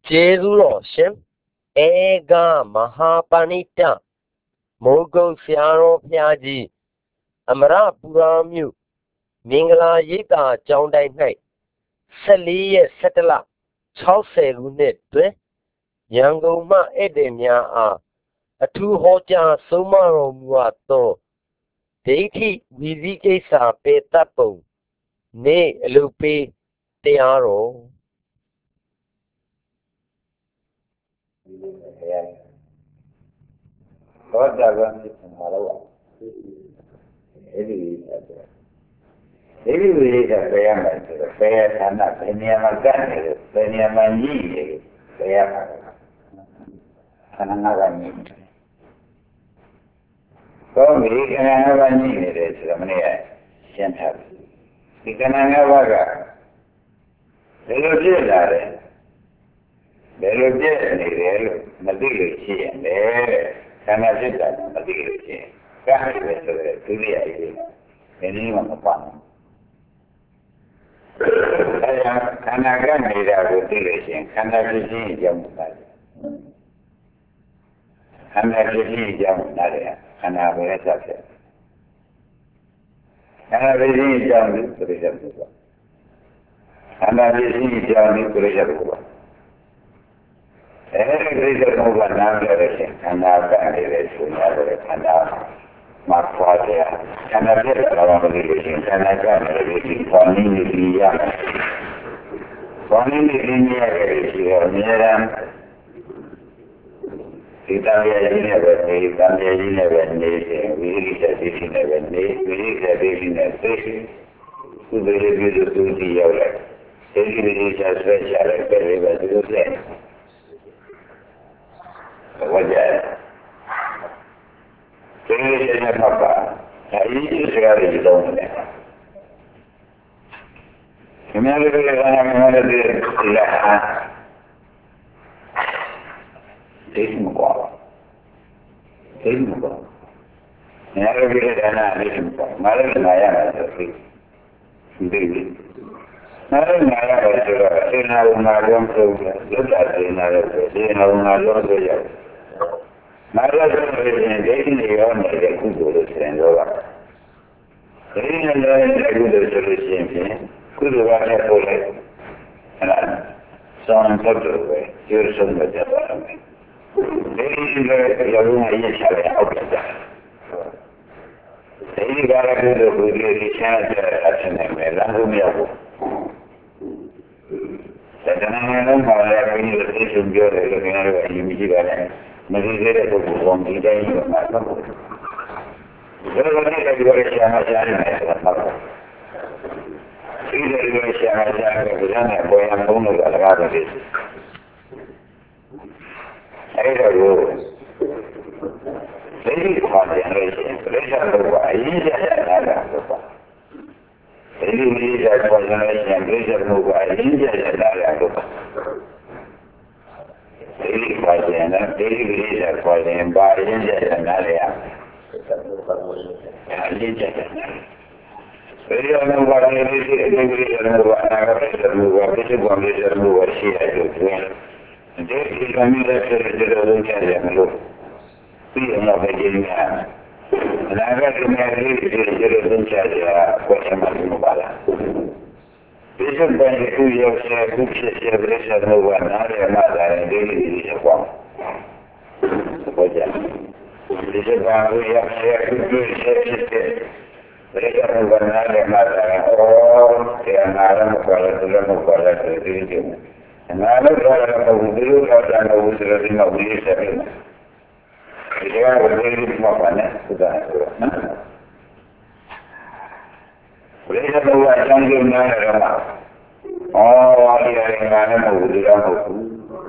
ကျေးဇူးတော်ရှင်ဧကမဟာပဏိတမိုးကုတ်ဆရာတော်ဘုရားကြီးအမရပူရာမြို့မင်္ဂလာရိပ်သာကျောင်းတိုင်း၌14ရက်17လ60ခုနှစ်တွင်ရန်ကုန်မှဧည့်သည်များအားအထူးဟောကြားဆုံးမတော်မူအပ်သောဒိဋ္ဌိဝီဇိကိစ္စပေတတ်ပုံနေအလုပေးတရားတော်သောတာပန်ဖြစ်မှာတော့အဲ့ဒီဝိရိယပဲရမယ်ဆိုတော့ဘယ်ဌာနဘယ်နေရာမှာကတ်နေလို့ဘယ်နေရာမှာညှိနေလို့ဘယ်ရမှာခန္ဓာငါးပါးညှိနေတော့ဒီခန္ဓာငါးပါးညှိနေတယ်ဆိုတော့မနေ့ကရှင်းထားပြီဒီခန္ဓာငါးပါးကဘယ်လိုဖြစ်လာတယ်ဘယ်လိုဖြစ်နေတယ်လို့မသိလို့ရှိရင်လေခန္ဓာဖြစ်တာမသိလို့ရှိရင်ကံရယ်ဆိုတဲ့ဒုတိယအရေးဒီနည်းမှမပါဘူးအဲဒါခန္ဓာကနေတာကိုသိလို့ရှိရင်ခန္ဓာဖြစ်ခြင်းအကြောင်းပါတယ်ခန္ဓာဖြစ်ခြင်းအကြောင်းပါတယ်ခန္ဓာပဲဆက်ဖြစ်ခန္ဓာဖြစ်ခြင်းအကြောင်းကိုပြည့်စုံတယ်ခန္ဓာဖြစ်ခြင်းအကြောင်းကိုပြည့်စုံတယ်အဲဒီပြည့်စုံမှုကနားလည်လို့ရှိရင်ခန္ဓာကနေတဲ့ဆိုရတယ်ခန္ဓာမှာပွားတယ်ခန္ဓာပြည့်စုံတာမသိလို့ရှိရင်ခန္ဓာကနေတဲ့ဒီပေါ်နေနေပြီးရတယ်ပေါ်နေနေပြီးရတယ်ရှိတော့အများရန်ဒီတန်ရည်နဲ့ပဲနေတန်ရည်နဲ့ပဲနေတယ်ဝိရိယသိရှိနဲ့ပဲနေဝိရိယသိရှိနဲ့သိရှိသူတွေပြီးတော့သူကြည့်ရောက်လိုက်ဒီဝိရိယဆွဲချလိုက်ပဲလေပဲသူတို့လက်ဝကြကျေးဇူးနဲ့ပါပါအဲဒီစကားတွေလုံးတယ်ဒီမှာလည်းလည်းငါမှလည်းဒီလာဒေသမကောဒေသမကောငါလည်းဒီဒါနာလေးငါလည်းနာရမှာဆိုပြီးဒီလိုနာရနာရတော့ဆိုတော့စေနာဝနာလုံးဆိုပြီးလွတ်တာစေနာတော့စေနာဝနာလုံးဆိုရနာရဆိုရင်ဒိဋ္ဌိတွေရောနေတဲ့ကုသိုလ်လို့ဆိုရင်တော့ဒီနေ့လည်းကုသိုလ်ဆိုလို့ရှိရင်ကုသိုလ်ကလည်းပို့လိုက်အဲ့ဒါဆောင်းတော့ပဲကျေးဇူးနဲ့ကြားပါမယ်ဒီလိုရောင်းရည်ချရအောင်ပြတာဒီကရကုသိုလ်ကိုဒီချမ်းတဲ့အချင်းနဲ့လည်းလမ်းလို့မရဘူးဒါကလည်းလည်းမှာလည်းဘယ်လိုသိချင်ပြောတယ်လို့ကျွန်တော်တို့အရင်ကြည့်ကြတယ်မသိသေးတဲ့ပုဂ္ဂိုလ်ကဒီတိုင်းမှာတော့ဘယ်လိုလဲဒီလိုရှာမှာရှာနေတယ်ဆိုတာမှတ်ပါဒီလိုရှာမှာရှာတယ်ဘယ်နဲ့ပေါ်ရမလို့လည်းလကားတယ်အဲ့ဒါကိုဒီခေါ်တယ်လို့ရှိရင်ပြိဿဘုရားအရင်ကလာတာပေါ့ဒီလိုမျိုးကပေါ်နေရင်ပြိဿဘုရားအရင်ကလာတာပေါ့ဒီခေါ်တယ်နော်ဒီလိုမျိုးခေါ်ရင်ဘာအရင်ကလာရအရင်ကဘယ်လိုလဲဘာလဲဒီလိုမျိုးဘာနာကပြိဿဘုရားပြိဿဘုရားရှိတယ်လို့ပြောဒီကနေ့လည်းဆက်ကြလို့ရတယ်မလို့ပြီးတော့ပဲကြည့်ရအောင်။ဒါကဒီနေ့လေးကြည့်လို့ရတယ်ကိုယ်ကမှမပါလား။ဒီစက်ပိုင်းကိုရောက်ရခုဖြစ်ရတဲ့ဆက်လို့ကနားရမှာတယ်ဒီလိုချက်ပေါ့။ဟုတ်ကြ။ဒီစက်ပိုင်းကိုရောက်ရခုဖြစ်တဲ့ဘယ်ကတော့နားရမှာတယ်။အော်ဒီနားရမှာပါတယ်ဒီလိုမပါတယ်ဒီလိုနားလို့တော့ဘယ်လိုတော့တာလို့ဆိုတော့ဒီမှာဝိရိယဆက်တယ်ဒီကဝိရိယမှာပါနဲ့ဆိုတာနော်ဝိရိယတော့အကြောင်းကျနားရမှာအော်ဒီရင်းကလည်းမဟုတ်ဘူးတော့မဟုတ်ဘူး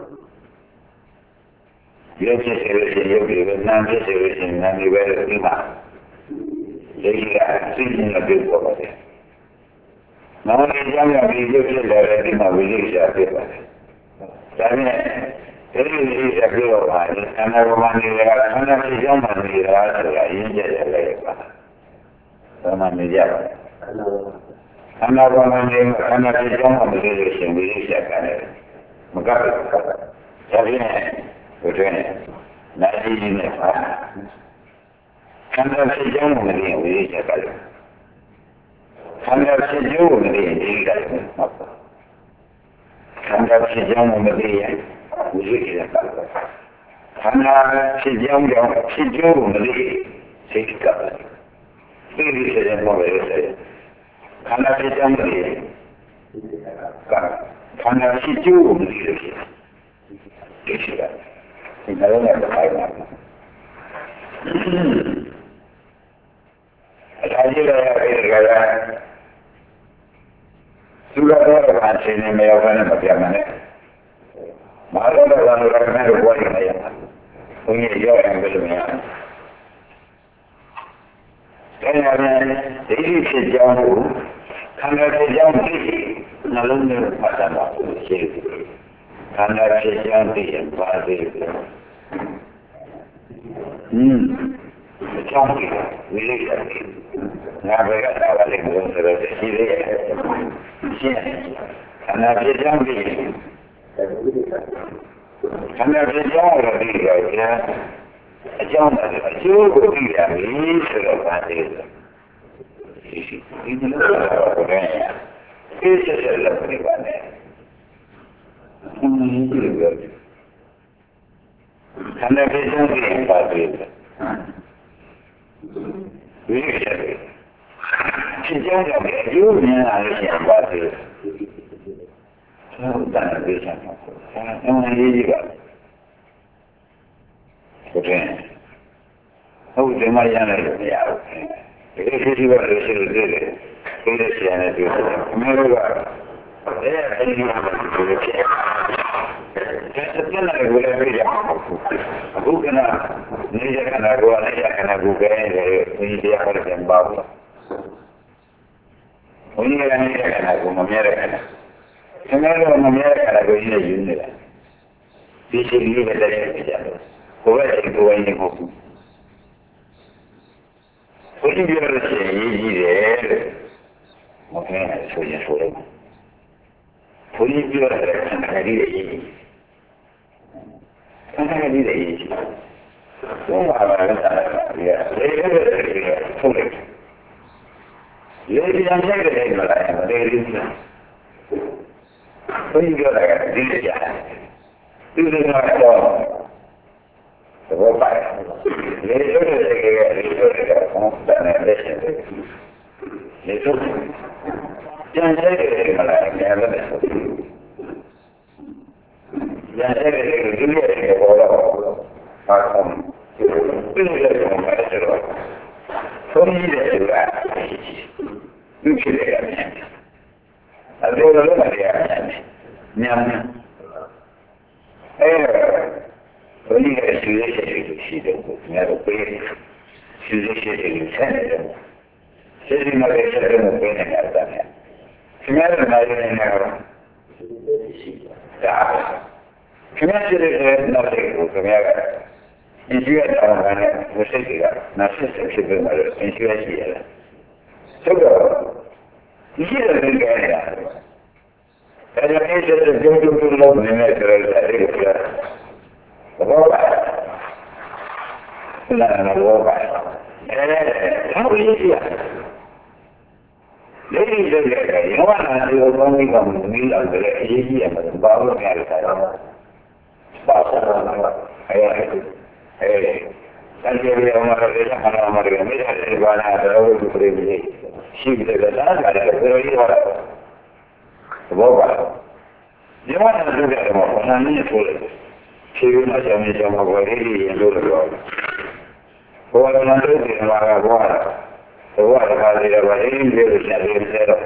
ရုပ်ဖြစ်စေလို့ရှိရင်ရုပ်တွေပဲနာမ်ဖြစ်စေလို့ရှိရင်နာမ်တွေပဲဒီမှာဒီကအသိဉာဏ်နဲ့ပြောပါတယ်နာမ်ရဲ့ကြောင့်ဒီရုပ်ဖြစ်လာတဲ့ဒီမှာဝိရိယဖြစ်ပါတယ်ဒါနဲ့ဒီလိုကြီးပြောပါတယ်အနာဂမနေရတာအနာဂတ်ကြောင့်မှနေတာဆိုတာရင်းကျက်တယ်လေပါဘာမှမကြပါဘူးအနာဂမနေအနာဂတ်ကြောင့်မှနေလို့ရှိရင်ဝိရိယကလည်းမကပ်ဘူး Tapi betul. Nasi ini Kanda sejauh ini boleh cakap. Kanda sejauh ini tidak apa. Kanda sejauh ini boleh cakap. Kanda sejauh ini cakap. Ini saja boleh saya. Kanda sejauh ini. Kanda sejauh ini. Tidak. Tidak ada apa-apa. Tadi saya katakan sudah orang sini melakukan bagaimana? Malah orang buat yang punya jauh yang berbeda. Karena ini sejauh karena sejauh ini nalungnya macam apa? Karena sejauh ini pasti. Cantik, milik cantik. Nampaknya tak boleh belum terjadi dia. Karena dia cantik. Karena dia jauh dia, jauh dia ini sudah cantik. Ini adalah orangnya. Ini adalah orangnya. Karena dia cantik. Sejauh ini harus yang bagus. Tak ada sama. Yang ini juga. Betul. Oh, cuma yang lain ya. Ini juga harus dulu. Ini siapa itu? Mereka. Ini apa? Sekian ada boleh beda. Aku kena, ni dia kena gua, ni dia kena buka ni dia harus jambau. Ini dia kena gua, membiarkan kena. Sebenarnya membiarkan aku ini juga. Di sini kita lihat. Kau ini buku. Ini dia harus ini dia. Mungkin sudah sudah. Ini dia harus hari ini. Karena dia ini, semua orang dia, dia sulit. Dia yang jaga dia malah dia ini. Ini juga dia. Itu semua orang. Sebab dia juga dan ada. Itu yang jaga dia malah dia ada. Yang saya dulu ya kalau macam ini jadi macam so ini juga itu juga ada orang ada nyamnya ini sudah sudah nggak boleh sudah jadi mereka tidak boleh ngerti sebenarnya mereka tak Kemudian jadi nanti kemudian injual orang mesti juga nasi sebenarnya injual dia. Coba ini adalah gaya. Kalau ini jadi jumlah mana terjadi juga. Berapa? Berapa? Apa ini dia? Jadi yang mana dia orang ini kamu bilang dari ini yang baru ni ada. Bahasa ayat kan dia orang orang ni ada banyak ada orang berbeza. Sih kita ada orang orang. Sebab dia mana juga orang ni boleh. Sih macam boleh yang dulu. Orang nanti dia marah. Sebab kalau dia boleh dia bisa dia.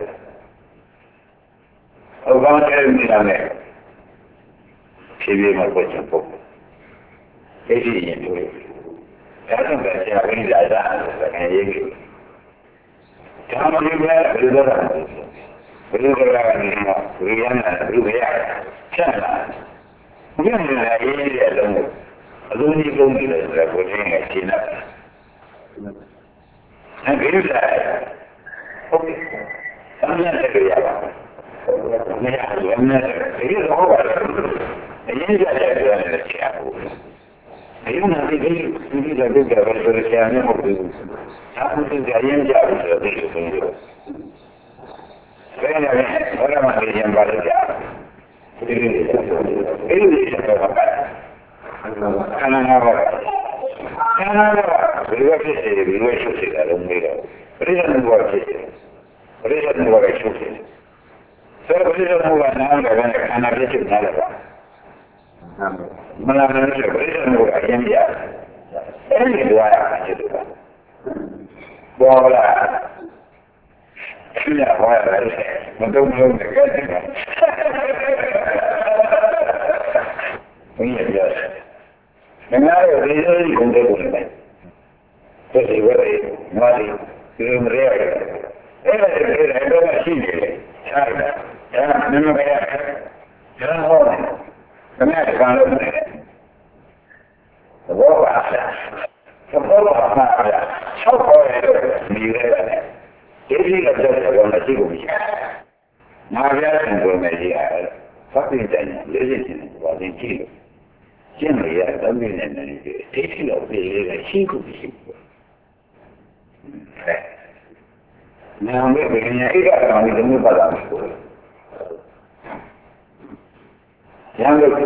Orang ni mana? Sibir macam apa? Ini itu. Kalau baca ini ada, kan ini. Kalau juga berdoa ni, berdoa, cara. Mungkin ini ada. Aluni pun kita boleh Cina. Nah, berdoa. Okey. Mana terjadi? Ini ada. Ini apa? Ini saja ဒီလိုကြပဲဆိုတော့ဆရာနဲ့ဟုတ်ဘူးအခုဒီကြရင်ကြပြီဆိုတော့ဒီလိုဆိုတော့ဘယ်နဲ့ဘာမှမကြင်ပါလို့ကြာဒီလိုဆိုတော့ခန္ဓာငါးပါးဘယ်လိုဖြစ်နေလဲဘယ်လိုဖြစ်နေလဲလို့မေးတော့ဘယ်လိုမျိုးဖြစ်နေလဲဘယ်လိုမျိုးဖြစ်နေလဲဆိုတော့ဘယ်လိုမျိုးကနားလည်းခန္ဓာဖြစ်နေတယ်ပါမလားလည်းဘယ်လိုမျိုးအရင်ပြအဲ့ဒီတော့ဖြစ်တယ်ပါဘောလာကျဟောရတယ်မတော့မလို့ကြတယ်ဘယ်ရပြတယ်ငါတို့ဒီလိုကြီးကုန်တယ်ကုန်တယ်ဆိုဒီဝဲငါဒီမရဲအဲ့ဒါတော့ရှိနေတယ်ရှားတယ်ဒါနမကရဒါဟောတယ်ခဏကံလို့တယ်ဘောပါဘောပါမှာဆောက်ပေါ်တယ်ဒီရဲတယ်ဒီလိုကတော့မရှိဘူး။နာပြတဲ့ပုံနဲ့ကြီးရတယ်။ဖတ်ပြီးတယ်လေ့ကျင့်တယ်ဘာလို့ကြည့်လို့ကျင့်လို့ရတယ်တမင်းနဲ့နေတယ်တိတိလောက်ပြေးလေးရှိခုရှိဘူး။နာမည်ဘယ်နည်းအိဒါကောင်ဒီမျိုးပတ်တာမရှိဘူး။ရံလို့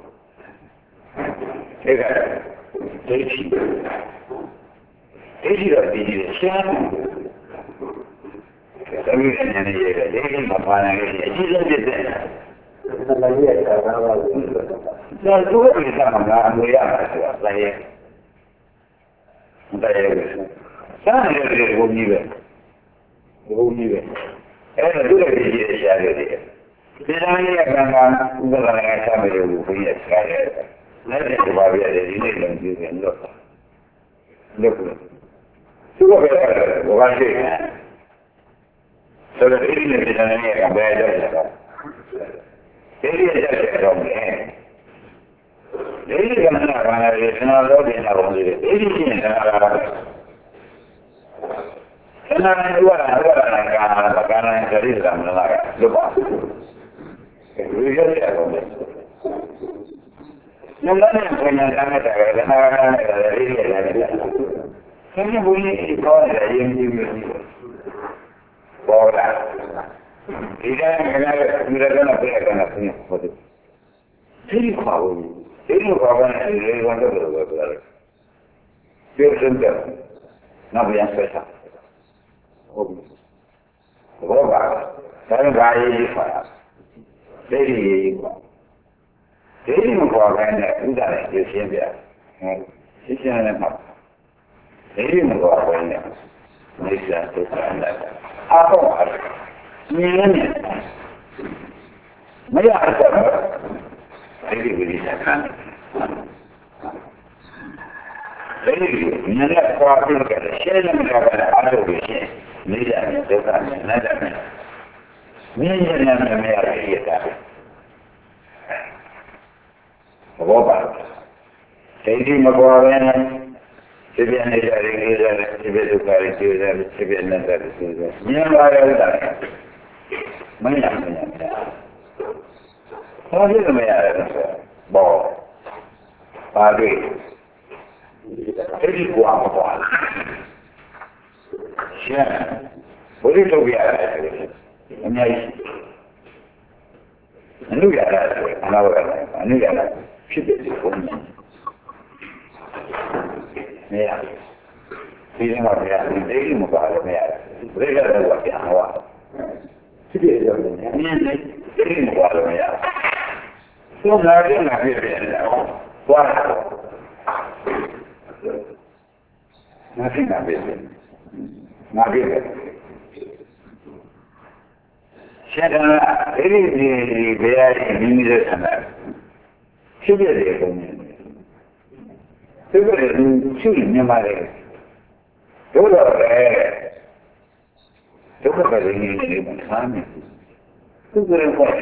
အဲ့ဒါဒိဋ္ဌိတော့ဒီရှားသမီးနဲ့နေရတယ်ဒီလိုမပါနိုင်ဘူးအကြီးဆုံးဖြစ်တယ်။ဒါလည်းရတာပါဘူး။ဒါတို့ကလည်းအမွေရမှာဆိုတာလည်းဒါလည်းစားရတယ်ဘုံကြီးပဲ။ဘုံကြီးပဲ။အဲ့ဒါတို့လည်းကြည့်ရရတယ်။ဒီလိုရကံကဥပဒနာကစားမယ်လို့ဘုရားရှားတယ်။လည်းဒီဘာပြရတယ်ဒီနေ့လည်းကြည့်တယ်လို့။လို့သူကပဲဘာရှိလဲဆိုတော့ဒီနေ့ပြည်နယ်ရဲ့ဘယ်တော့လဲဒီနေ့ရက်တော့မယ်ဒီနေ့ကမှဘာလဲကျွန်တော်တို့ပြင်တာပုံစံဒီနေ့ပြင်တာကျွန်တော်တို့ကဘာကနိုင်ကြရည်တာမလားလို့ပါဒီရက်တော့မယ်ညနေပိုင်းကလည်းတားတယ်ဒါကလည်းဒီရက်ရတယ်ဆင်းရဲဘူးကြီးပေါ်တယ်ရင်းကြီးမျိုးပေါ်လာဒီကနေ့ကလည်းဒီကနေ့ပြရတာဖြစ်ဟုတ်တယ်ဒီခွာဘူးဒီလိုခွာကနေလေဝန်တော့လို့ပြောတယ်ပြောစမ်းတယ်နောက်ပြန်ဆက်တာဟုတ်ပြီဘောပါဒါကဘာရေးခွာဒိဋ္ဌိရေးခွာဒိဋ္ဌိမခွာဘဲနဲ့ဥဒ္ဒါနဲ့ပြရှင်းပြဟုတ်ရှင်းရှင်းနဲ့မှဒိဋ္ဌိမခွာဘဲနဲ့မိစ္ဆာသုခအနတ္တအားတော့အားမြင်နေမရတော့အဲဒီဝိသခံအဲဒီမြင်ရခွာပြီးကြတယ်ရှင်းနေကြတာအားလို့ရှင်းမိစ္ဆာသုခအနတ္တမြင်ရနေမရရတာဘောပါအဲဒီမကွာပဲဒီပြန်နေကြတယ်ဒီပြန်ဒုက္ခတွေတွေ့တယ်ဒီပြန်နေတာတွေ့တယ်မြင်လာရတာမရဘာလို့မရလဲဘောပါတွေ့ဒီကွာမကွာရှင်းဘုရားထုတ်ပြရတယ်အများကြီးအနုရတာအနာဝရတာအနုရတာဖြစ်တဲ့ဒီပုံနဲ့မရဒီမှာမရဒီလေးမပါလို့မရဘယ်ကတော့ပြန်ဟောဖြစ်တဲ့ကြောင့်လည်းအင်းလေးဒီမပါလို့မရသုံးလာတယ်ငါပြည့်တယ်တော့သွားတော့ငါသိတာပဲငါပြည့်တယ်ရှင်းတယ်အဲ့ဒီဘယ်ရည်မိမိရဲ့ဆန္ဒဖြစ်ပြတဲ့ပုံနဲ့သူကလည်းသူ့မြန်မာလေတို့တော့လေဒုက္ခပဲနေနေမှာသားမယ်သူကလည်းပေါ့ရ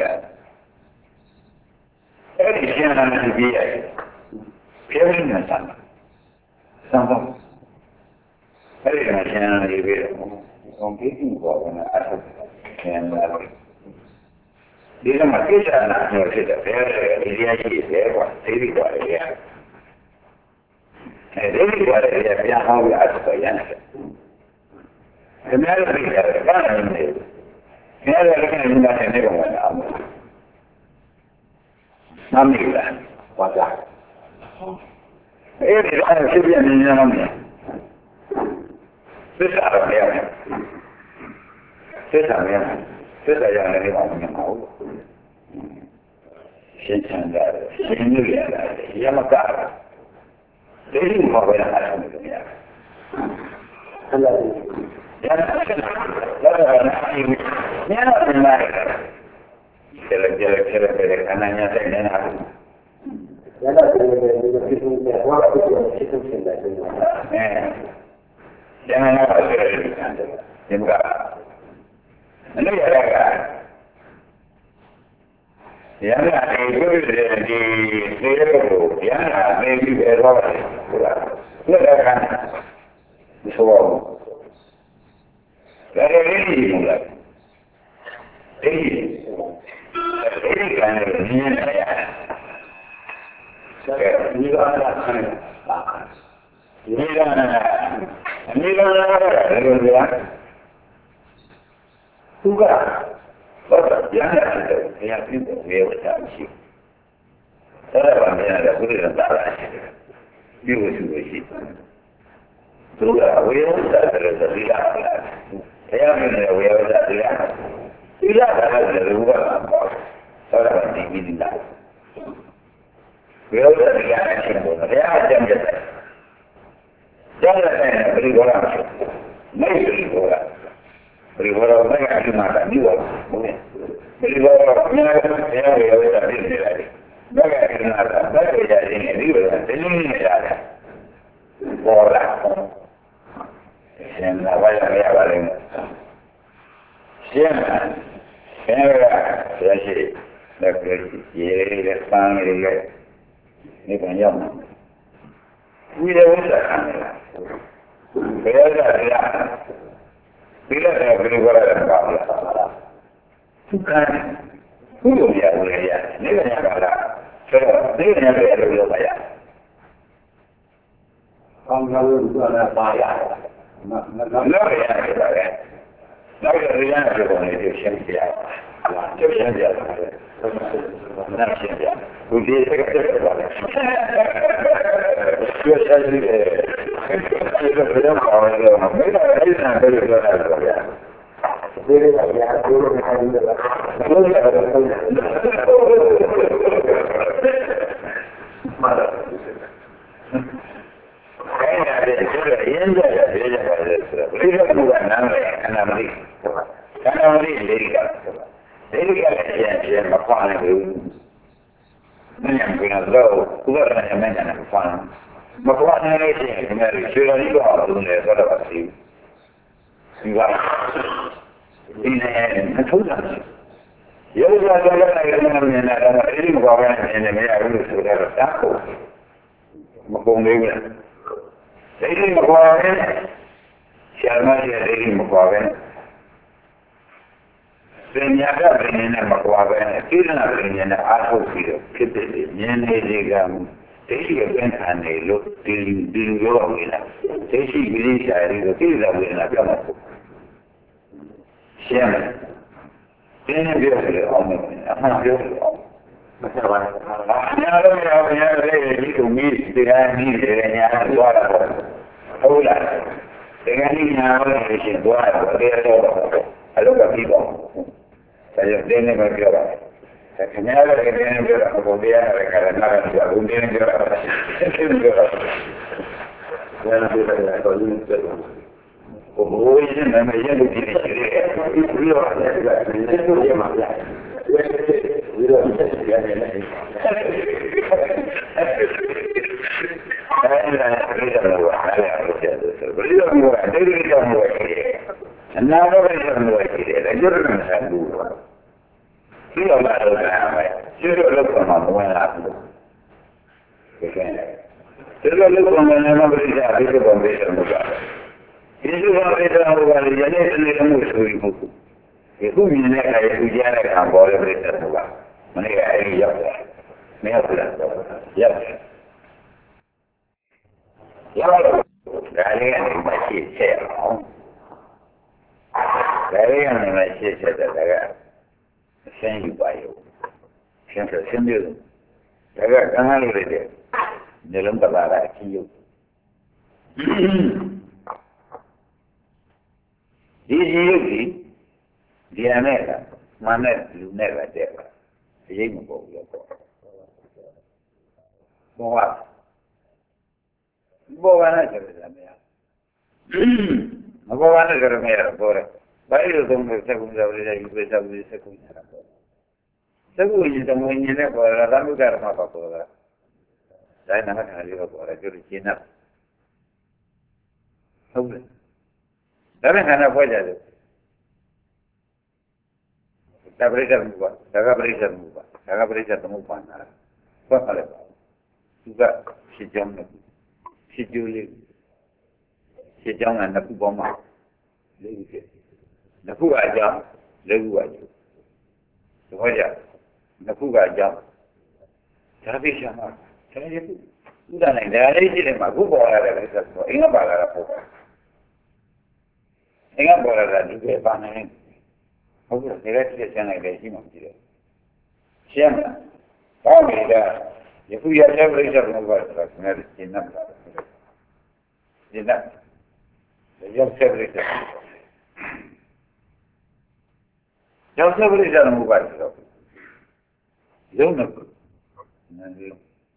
အဲ့ဒီရှင်းတာနဲ့ပြည့်ရတယ်ပြည့်နေတယ်ဆံပါအဲ့ဒီမှာရှင်းတာရေးပြီးတော့ဘယ်လိုပေါ့လဲအဲ့ဒါရှင်းတာဒီကမှာကိစ္စနာပြောဖြစ်တယ်ဘယ်လိုဒီရရှိတယ်ကွာသိပြီတော့လေအဲဒီကလည်းပြန်ဟောပြအဲ့ဒါရတယ်ခင်ဗျားတို့ပြည်တယ်ဘာလဲနေခင်ဗျားတို့လည်းခင်ဗျားတို့နေကုန်တာနာမည်လားဝါတာအဲဒီကစစ်ပြနေနေမှာစစ်စားရတယ်စစ်စားရတယ်စစ်စားရတယ်လည်းမဟုတ်ဘူးရှင်းချမ်းတယ်ရှင်းလို့ရတယ်ရမကဒီလိုမဟုတ်ဘူးလားအဲ့ဒါလည်းရတယ်အဲ့ဒါညတော့နေလိုက်ကျဲခဏညဆိုင်နေတာညတော့နေဒီလိုမျိုးဘာလို့ဖြစ်နေတာလဲကျန်တာကဆက်ရတယ်ဒီကလည်းရတာရတာဒီလိုဒီဒီလိုရတာနေပြီးတော့ဟုတ်လားလက်ခံဆိုတော့ဒါလည်းဒီလိုလားဒီကနေ့မြင်နေရတယ်ဒီကနေ့ဆန်းပါဒီကနေ့အနည်းငယ်ရတယ်လို့ပြောသူကဘာရမ်းတယ်တရားပြည့်နေဝတာရှိတယ်ဒါကမှလည်းဘုရားတာလာရှိတယ်ဒီလိုရှိသူကဝေယဝတ္တတယ်ဆိုပြီးတာတရားမင်းရဲ့ဝေယဝတ္တတရားဒီလာတာလည်းလူကဆောရတဲ့ဒီဒီလာဝေယဝတ္တတရားအချင်းပေါ်တရားအကျင့်တဲ့ကျောင်းတဲ့ဘယ်လိုလဲไม่รู้ว่าဘယ်လိုလဲမင်းကဒီမှာတည်းရောဘယ်လိုလဲမင်းကတရားရရတာဒီနေလိုက်ဘယ်ကဒီမှာဘယ်ကရတယ်ဒီလိုဒီလိုနေရတယ်ပေါ်လာရှင်းလာပါရပါလိမ့်မယ်ရှင်းလာဘယ်ကရရှိလက်ကြည့်ရေးတဲ့ပန်းလေးနဲ့ဒီကရောက်မှာဒီလိုဝိသခံနေတာဘယ်ရတာလဲဒီလိုလည်းဘယ်လိုကြရတာလဲသူကသူ့လိုရလို့ရနေကညာကလာဆိုတော့ဒီနေ့လည်းအဲ့လိုပြောပါရအောင်လို့သူကလည်းပါရတယ်နောက်ရရတယ်ပါလေနောက်ရရတဲ့ပုံလေးကိုရှင်းပြရအောင်ကျုပ်ရှင်းပြရတယ်နားရှင်းပြဘုရားကတည်းကပါလေကျုပ်ရှင်းပြတယ်ဒီလိုပြောပါမယ်လို့မင်းကအဲ့ဒါဘယ်လိုပြောတာလဲဗျာဒီလိုကဗျာဒီလိုကအဲ့ဒါဘယ်လိုလဲမာတော့အဲ့ဒါလည်းကျတော့ရင်းတယ်ရေးကြပါလေဆိုတော့ဒီလိုကနားမလဲအနာမလေးအနာမလေးလေးကလည်းမခွာနိုင်ဘူးမင်းကကတော့သူကလည်းမင်းကလည်းမခွာနိုင်မကွာနိုင်လို့ရှိရင်ဒီနေ့ရွှေတော်ကြီးကတော့လုံးနေဆိုတော့ပါစီဒီကဒီနေ့မထုတ်တာရုပ်ရတော့လည်းနိုင်တယ်မမြင်တာတော့အဲဒီမကွာဘဲနဲ့မြင်နေမရဘူးလို့ဆိုတော့တာကိုမကုန်သေးဘူးအဲဒီမကွာဘဲရှာမရတဲ့မကွာဘဲပညာကပညာနဲ့မကွာဘဲနဲ့သိနာပညာနဲ့အားထုတ်ပြီးတော့ဖြစ်တဲ့ဉာဏ်လေးတွေကဒိဋ္ဌိရဲ့ပြန်ခံနေလို့ဒီလိုရောဝင်လာဒိဋ္ဌိကိလေသာတွေကိုသိလာဝင်လာပြောမှာရှင်းတယ်ရှင်းနေပြောတယ်အောင်မယ်အမှန်ပြောတယ်အောင်မဆက်ပါနဲ့ညာလို့ညာလေးဒီလိုမီးတရားနည်းတွေညာသွားတာဟုတ်လားတရားနည်းညာလို့ရှိရင်သွားတယ်တရားတော့အလုပ်ကပြီးတော့ဒါကြောင့်ဒီနေ့မပြောပါဘူးခင်ဗျားလည်းဒီနေ့ပြောတာဘုရားလည်းကလည်းနားရတယ်ဘုရားပြောတာဘယ်လိုပြောတာလဲဘယ်လိုပြောတာလဲတော့ဒီပြောတာဘုရားရဲ့နာမည်ရလို့ဒီနေ့ရှိတယ်ပြီးတော့လည်းဒီလိုရမှာပြဒီလိုရတယ်လေအဲ့ဒါလည်းပြောတာလို့အားရတယ်ဆိုဘယ်လိုမျိုးလဲဒီလိုမျိုးပဲအနာဂတ်ရဲ့မျိုးပဲတယ်ကြိုးရမှာဘူးဒီလိုမှတော့တယ်ကျေလို့လောက်မှမဝင်လာဘူးဒီကနေ့ဒီလိုလောက်မှလည်းမဖြစ်ကြဘူးဒီလိုပဲဆိုတော့ဒီလိုပဲတော့ဘာလဲရတဲ့နေမှုဆိုပြီးဘူးဒီခုမြင်တဲ့အခါသူကြားတဲ့အခါပေါ်လို့ပြတဲ့ဆိုတာမနေ့ကအဲ့ဒီရောက်တယ်မရောက်ဘူးလားရောက်တယ် Đó là cái này mà chia sẻ không? Cái này mà chia sẻ là cái sinh yêu bài yêu, sinh yêu, cái năng lượng đấy, nếu chúng ta là sinh yêu, đi yêu gì, đi anh ấy, mà anh ấy lưu này là đẹp, cái gì mà bộ yêu bộ bộ anh ấy chơi là mẹ, bộ anh ấy chơi mẹ là bộ đấy, bây giờ tôi mới thấy cũng giàu đi ra, bây giờ tôi sẽ cũng nhớ bộ, sẽ cũng như tôi muốn như này bộ là làm cái gì mà bộ là, đấy là cái gì bộ là cái gì nào, không được, đó là cái nào bây giờ temperature move, jaga pressure move panna. Apa juga si Juli, si jangan nak boma, nak aja, lagu aja. Semuanya, nak aja. Tapi siapa? Saya itu sudah naik dari sini, aku bawa dari sana. Ingat bawa apa? Ingat bawa dari juga panen. Aku tidak sana dari sini mungkin. Siapa? Oh beda. Ya punya saya belajar membuat sebenarnya jenam. Jenam. Yang saya belajar. Yang saya belajar membuat sebenarnya. Yang nak. Nanti.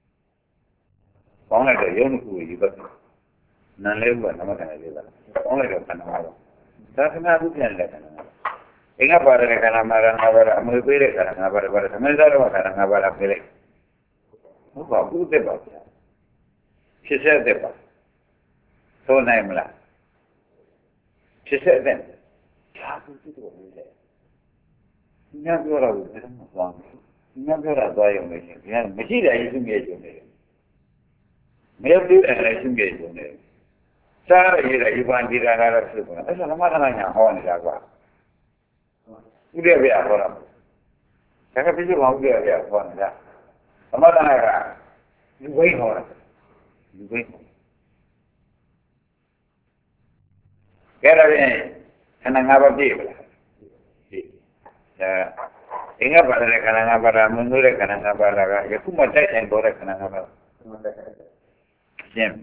Orang ada yang nak buat. Nanti buat nama kan ada. Orang ada kan nama. Tapi nak buat yang lain. Ingat pada kan nama mereka kan nama pada sementara kan nama pada mereka. Babu de baca, sisa de baca, so naik mula, sisa de, siapa itu boleh? Ini orang bukan orang, ini orang tua yang macam, ini mesti dah itu macam ni, mesti dah itu macam ni. Cara ini dah iban tidak ada sebab, asal nama kananya hawan jaga. Udah biar orang, jangan pikir orang udah biar hawan jaga. Sama tanah juga ini orang, juga ini. Kira ini, karena ngapa dia? Ya, ingat pada karena ngapa menurut karena ngapa laga. Ya, aku macam yang boleh karena ngapa. Jem.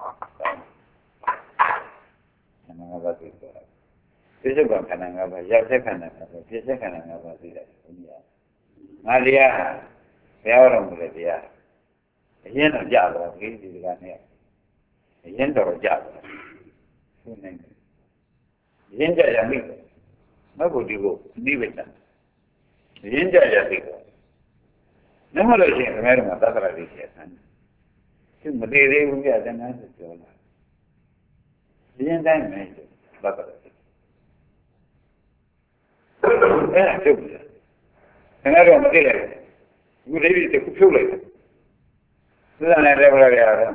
Karena ngapa itu? Itu bukan karena ngapa. Jadi karena ngapa. Jadi karena ngapa tidak. Ngalia. Saya orang boleh dia. Ini nak jaga, ini juga ni. Ini tak jaga. Ini jaga ni. Apa digo? Ni betul. Ini jaga ni. Nama lagi mereka mata terlalu siapa. Cuma dia punya ada nasi jual. Ini dah ni mata terlalu. Cuba. Kenapa orang dia? Gua lebih tak kuat lagi. Sudah nak lepas dia.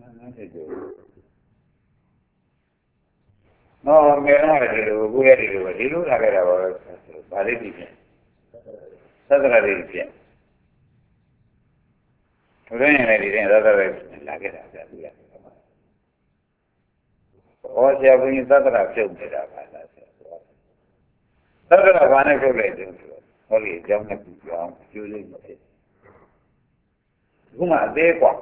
No, mereka ada gua ada dua. Dulu nak ada apa? Balik dia. Sadar dia. Orang yang dia sadar lagi ada. Oh, siapa yang sadar siapa dia ada. Sadar apa nak kau lagi? Oleh jangan nak jual ni. Cuma ada apa?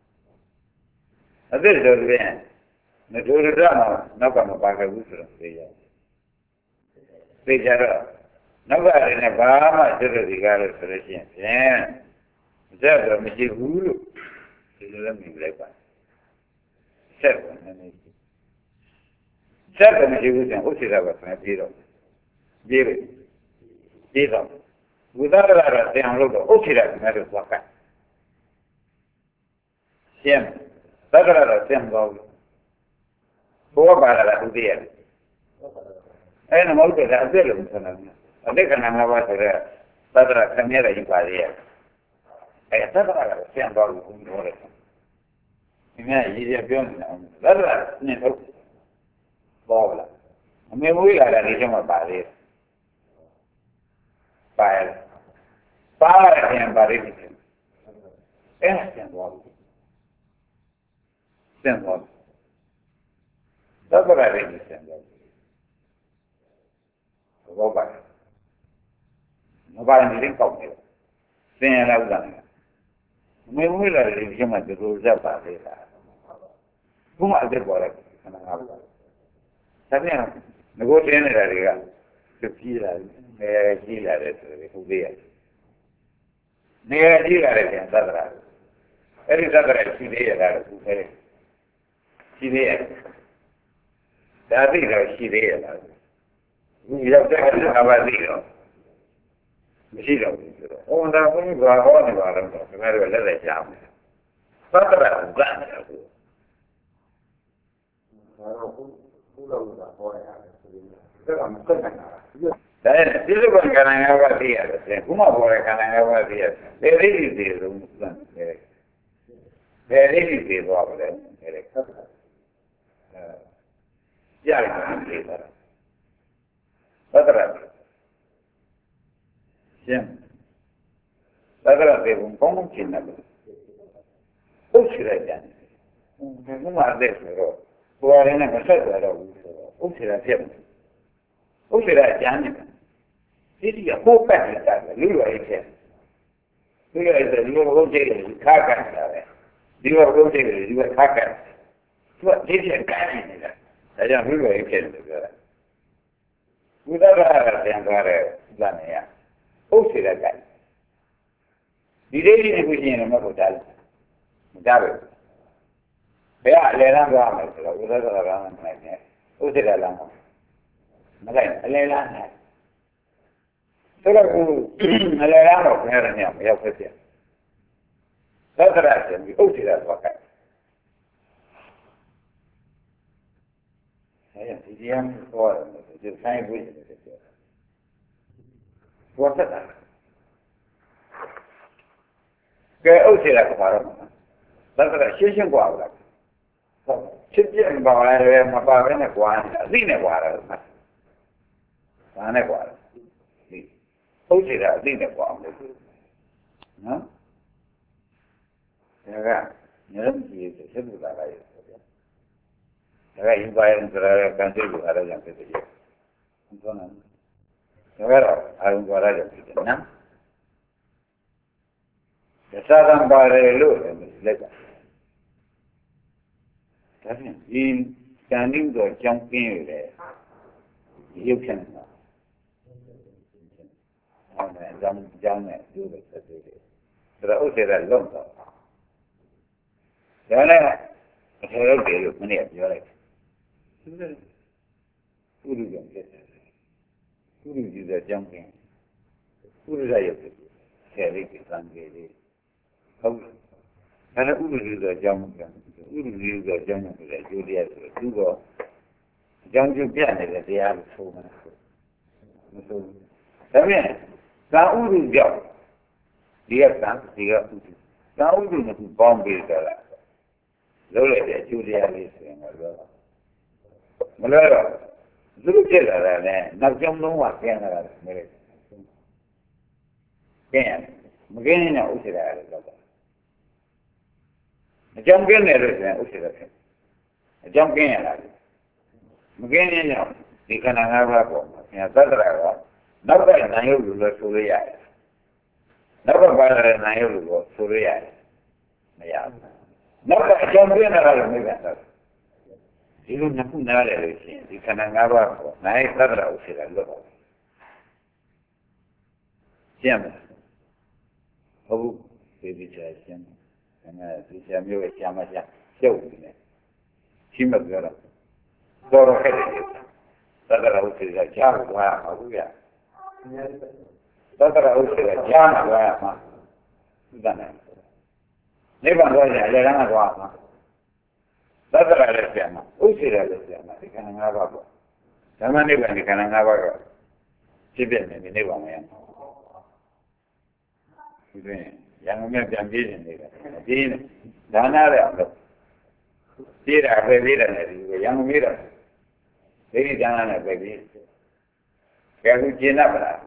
Ada jualan. Jualan mana? Nak pakai usaha saja. Sejarah. Nak ada apa? Jualan digalas saja. Jadi mesti hulu. Jualan minggu lepas. Siapa mesti hulu? Usi dapat macam Jiro. Udara lara yang lalu. Usi dapat macam apa? Siam, tagara siam gaul. Bawa barang tu dia. Nama itu dah ada lagi sebenarnya. Ada kan nama apa saja. Tagara kamera juga dia. Tagara siam gaul pun boleh. Ini dia pion. Tagara ni tu. Bawa. Kami mui ada di cuma balik. Balik. Balik yang balik itu. Siam gaul. Siapa? Satra resistance. Robot. Nobody didn't come here. Saying I was done. We will resume at the rules of whom are the board? Sabian, the good area to Kila, Kila, who be it. Near Kila and Sadra. There is other Kila, Kila. That is a Kila. We have taken our zero. Zero. Oh, now we go on about them, no matter whether they jam. Sadra, that. This is what can I ever hear. Whom can I ever hear? There is this. There is this over there. Yeah, Sadra. Jim. Sadra, they won't come in. Who should I done? Whom are they for? Who are in a Sadra? Who should I tell? Who should I done? This is a whole package that you are here. You are the new rotating carcass. You are rotating, you are carcass. What did you get? I don't really get it. Without a Zania. Who should I get? The lady in which in a hotel. David. Yeah, Lena without a round my neck. Who did I land? Malay, so, Alano, Maranham, Yelpia. That's the rest, and we go to that pocket. The young foreign, the same reason. What's that? Go to that forum. That's a shishing water. Chicken bar, my bar in a one, Lina water. Water. Who did I think about it? No? Yeah, you don't see it. It's a that I invite into a country with other young people. I don't go ahead with it. The southern bar is later. In standing or jumping, you can. Young do it. But I would say that long time. Then I heard you many of your life. Who do you get? Who do you do jumping? Who is I? Carry it on the how? And who do you do jumping? Who do you do jumping? Julia, you go. Young you get it, they have so much. Come here. Now, who do you Dear son, dear Putin. Now, we do bomb build that. Lola, Julia is in a lot. Malora, look at that, not jump no one can. Can. Again, no, a jump in there, a jump in again, no, you can have a bomb. Not that I know you look to the eye. Never better than I will go to the eye. Yeah. Not that I jump in another. You don't know everything. You can have a nice other outfit. Jim. Oh, baby, Jim. And this is a new Yamaja. Show me. Jim of Europe. Doro headed. Other outfit is a child. Wow, yeah. That's what I would say. Jana, why? Never was a Lana Guama. That's what I left them. Who said I left them? They can have a go. Somebody when they can have a go. Children, they never man. Young men can be in there. Dana, did I read a young mirror? Very Dana, baby. Can you chin up?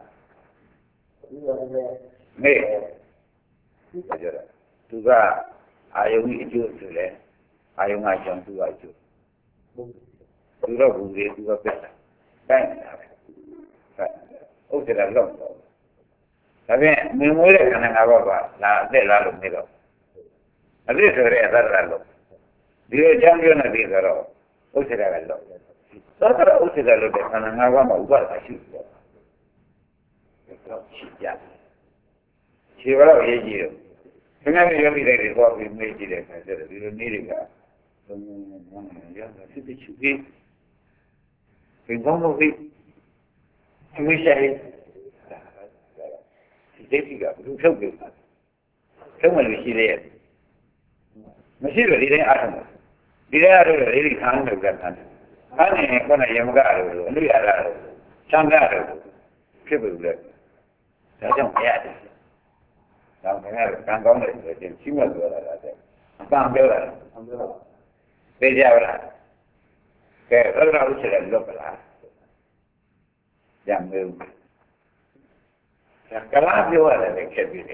May to God, I only do today. I only jump to I do. သူတော့ဘူးလေသူတော့ပြတ်တာတိုင်းနေတာပဲဥစ္စာတော့ဒါပြန်မြင်မွေးတဲ့ခန္ဓာ၅ပါးကလာအသက်လာလို့နေတော့အသက်ဆိုရဲသတ္တရလို့ဒီအကြောင်းပြောနေပြီဆိုတော့ဥစ္စာကလို့သတ္တရဥစ္စာလို့တဲ့ခန္ဓာ၅ပါးမှာဥပါဒရှိတယ်တော့ရှိကြခြေတော့ရေးကြည့်တော့ခင်ဗျားတို့ယောဂီတွေတော့ပြီးမေးကြည့်တဲ့အခါကျတော့ဒီလိုနေ့တွေကသုံးရတာစစ်စစ်ချူပြီးပြန်ကောင်းလို့ပြီးအမေရှိဒီတိကဘယ်လိုထုတ်ပြလဲထုတ်မှလို့ရှိသေးရဲ့မရှိတော့ဒီတိုင်းအားထုတ်ဒီတိုင်းအားထုတ်တော့ဒီခန်းလို့ကတည်းကခန်းနေခုနယမကလို့အနုရတာလို့သံဃာလို့ဖြစ်ပြီလေဒါကြောင့်မရတယ်တော့ခင်ဗျားကံကောင်းတယ်ဆိုရင်ရှိမှပြောတာတဲ့အပန်းပြောတာသိကြပါလားကဲသရဏဥစ္စာလွတ်ပါလားကြံမေးကလာပြောရတယ်လည်းခက်ပြီလေ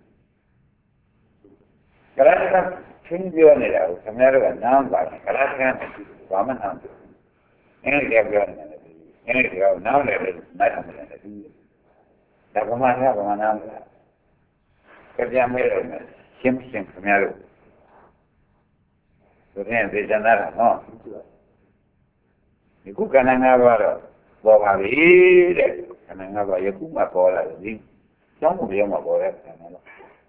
ကလာကချင်းပြောနေတာကိုခင်ဗျားတို့ကနားပါကလာကဘာမှနားမပြောအင်္ဂလိပ်ပြောနေတယ်အင်္ဂလိပ်ကနားလည်းနိုင်တယ်ဒါကမှနားမလားကြံမေးတယ်ရှင်းခင်ဗျားတို့ဆိုရင်ဒေသနာရနော်ဒီခုကဏ္ဍ၅ပါးတော့ပေါ်ပါပြီတဲ့ခန္ဓာ၅ပါးယခုမှပေါ်လာတယ်ဒီကျောင်းမှုပြောမှာပေါ်တဲ့ခန္ဓာတော့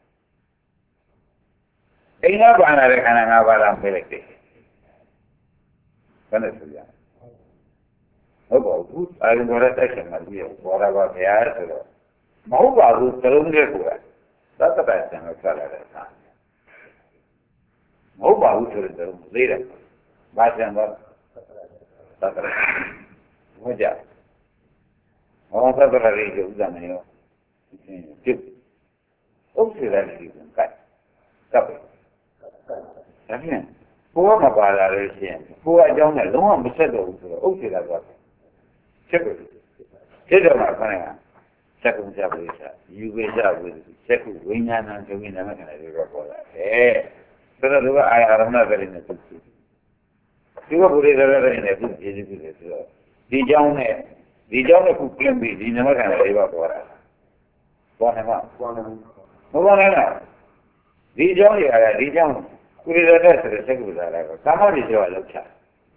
အိမ်ကပါလာတဲ့ခန္ဓာ၅ပါးတော့ပြလိုက်တယ်ဘယ်နဲ့ဆိုရဟုတ်ပါဘူးအာရုံပေါ်တဲ့တိုက်ဆိုင်မှာပြီးပေါ်လာပါဗျာဆိုတော့မဟုတ်ပါဘူးသလုံးလေးကိုသတ္တပ္ပံကိုဆက်လာတဲ့အခါမဟုတ်ပါဘူးဆိုတော့သေးတယ်ဘာကျန်တော့သတ္တရဟုတ်ကြဟောသတ္တရလေးကိုဥဒ္ဒမယောပြုတ်ဥစ္စာလေးကိုကတ်ကပ်ဒါဖြင့်ကိုယ်ကမပါလာလို့ရှိရင်ကိုယ်အကြောင်းနဲ့လုံးဝမဆက်တော့ဘူးဆိုတော့ဥစ္စာကတော့ချက်ပြီဖြစ်တော့မှခဏကစက္ကုံကြပရိစ္ဆာယူပေကြဝိသုစက္ကုဝိညာဏံဒုက္ခိနမခဏလေးတော့ပေါ်လာတယ်ဆိုတော့သူကအာရမဏပဲနေတယ်ဒီကဘုရားလည်းနေပြီကျေးဇူးပြုတယ်ဆိုတော့ဒီเจ้าနဲ့ခုပြင်ပြီးဒီနမခန္ဓာလေးပါပေါ်တာပေါ်နေမှာပေါ်နေမပေါ်နေလားဒီเจ้าတွေအားဒီเจ้าကုရိရတဲ့ဆိုတဲ့စက္ကုသာလာကကာမတိကျော်လောက်ချ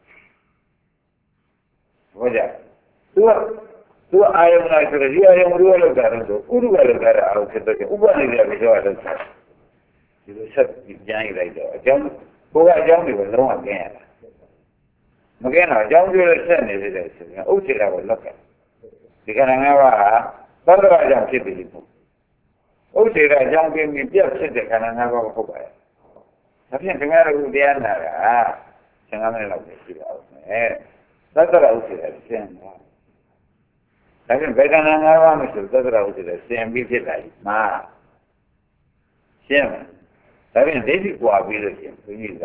ဘောကြသူအာယုံလိုက်ဆိုတော့ဒီအာယုံဘယ်လိုလုပ်တာလဲဆိုဥရုကလုပ်တာအာယုံဖြစ်တော့ဥပနိဒေပဲကျော်လောက်ချဒီလိုဆက်ကြမ်းလိုက်တော့အကြောင်းကိုကအကြောင်းတွေကိုလုံးဝကျင်းရတာမကင်းတော့အကြောင်းကျိုးနဲ့ဆက်နေသေးတယ်ဆိုရင်ဥစ္စေတာကိုလောက်ကဒီကဏ္ဍ၅ပါးဟာသတ္တဝါကြောင့်ဖြစ်ပြီးဘူးဥစ္စေတာအကြောင်းကျင်းပြီးပြတ်ဖြစ်တဲ့ခန္ဓာ၅ပါးကိုဟုတ်ပါရဲ့ဒါဖြင့်ခင်ဗျားတို့တရားနာတာ15မိနစ်လောက်ပဲရှိပါဦးမယ်သတ္တဝါဥစ္စေတာရှင်းတာဒါဖြင့်ဗေဒနာ၅ပါးလို့ဆိုသတ္တဝါဥစ္စေတာရှင်းပြီးဖြစ်တာကြီးမှာရှင်းမယ်ဒါဖြင့်ဒိဋ္ဌိကွာပြီးလို့ရှိရင်ဘုရားက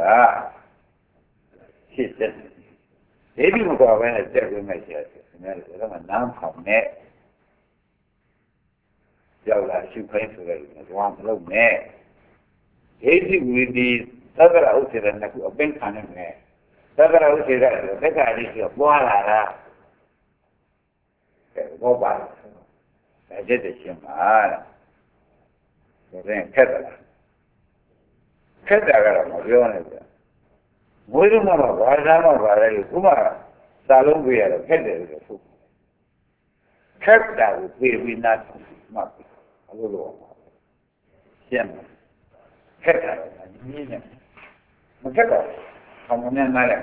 ဖြစ်တဲ့ဒိဋ္ဌိမကွာဘဲနဲ့တက်ဝင်မဲ့ရှိတယ်ခင်ဗျားတို့ကနားဖောင်နဲ့ရောက်လာရှုခိုင်းဆိုတဲ့ဘာမှမလုပ်နဲ့ဒိဋ္ဌိဝိသီသတ္တရဥစ္စေရနှစ်ခုအပင်ခံနေမယ်သတ္တရဥစ္စေရဆိုသက်္ခာတိကပွားလာတာဘောပါဒါကျတဲ့ရှင်ပါတဲ့ခက်တယ်ခက်တာကတော့မပြောနဲ့ဗျမွေးတော့မှဘာသာမှပါလေခုမှစာလုံးပြရတော့ခက်တယ်လို့ဆိုခက်တာကိုပြီးနာမှအလိုလိုရှင်းခက်တာနည်းနဲ့မခက်တော့ဘာမှမနားလဲ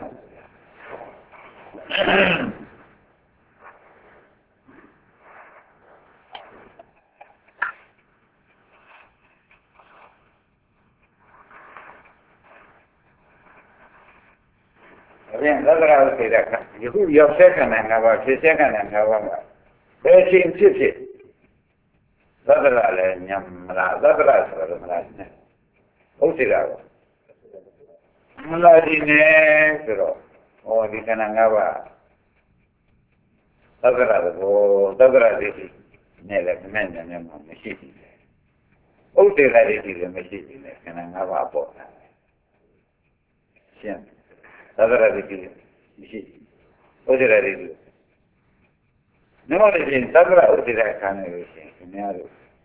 ပြန်သတ္တရာဥစ္စေတာယခုရောက်ဆက်ခန္ဓာ၅ပါးဖြစ်ဆက်ခန္ဓာ၅ပါးမှာဘယ်ချိန်ဖြစ်သတ္တရာလည်းညမလားသတ္တရာဆိုတော့မလားနဲ့ဥစ္စေတာကမလားဒီနဲ့ဆိုတော့ဟောဒီခန္ဓာ၅ပါးသတ္တရာကိုသတ္တရာဒိဋ္ဌိနဲ့လည်းနဲ့မှမရှိဘူးဥစ္စေတာဒိဋ္ဌိလည်းမရှိဘူးနဲ့ခန္ဓာ၅ပါးပေါ်တာရှင်းသတ္တရာဒိဋ္ဌိမရှိ Udhirari. No, it is Sabra Udhira Kanavation, Naro.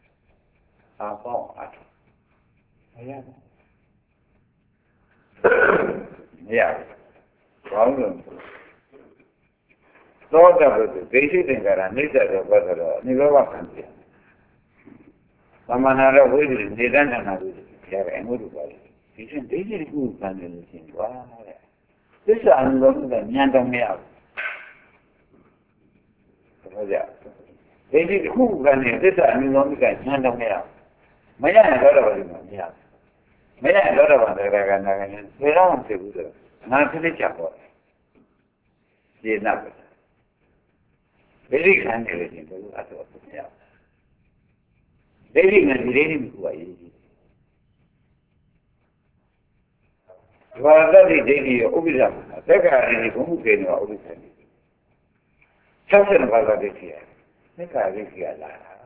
Yeah. Problem. Thought about the basic thing that I need that over the Nivava country. Samanara with it, Nidana with it, and what about it? He said, this is good, and this is unlocked the Nyandamia. They did who ran it, this is unlocked the Nyandamia. Maya and Dora, Maya and Dora, they don't do it. Not to the chapel. She is not. Very handling at all. Very handling who I is. You are very daily, Ubizam. There are any who came out with him. Something about this here. Make a real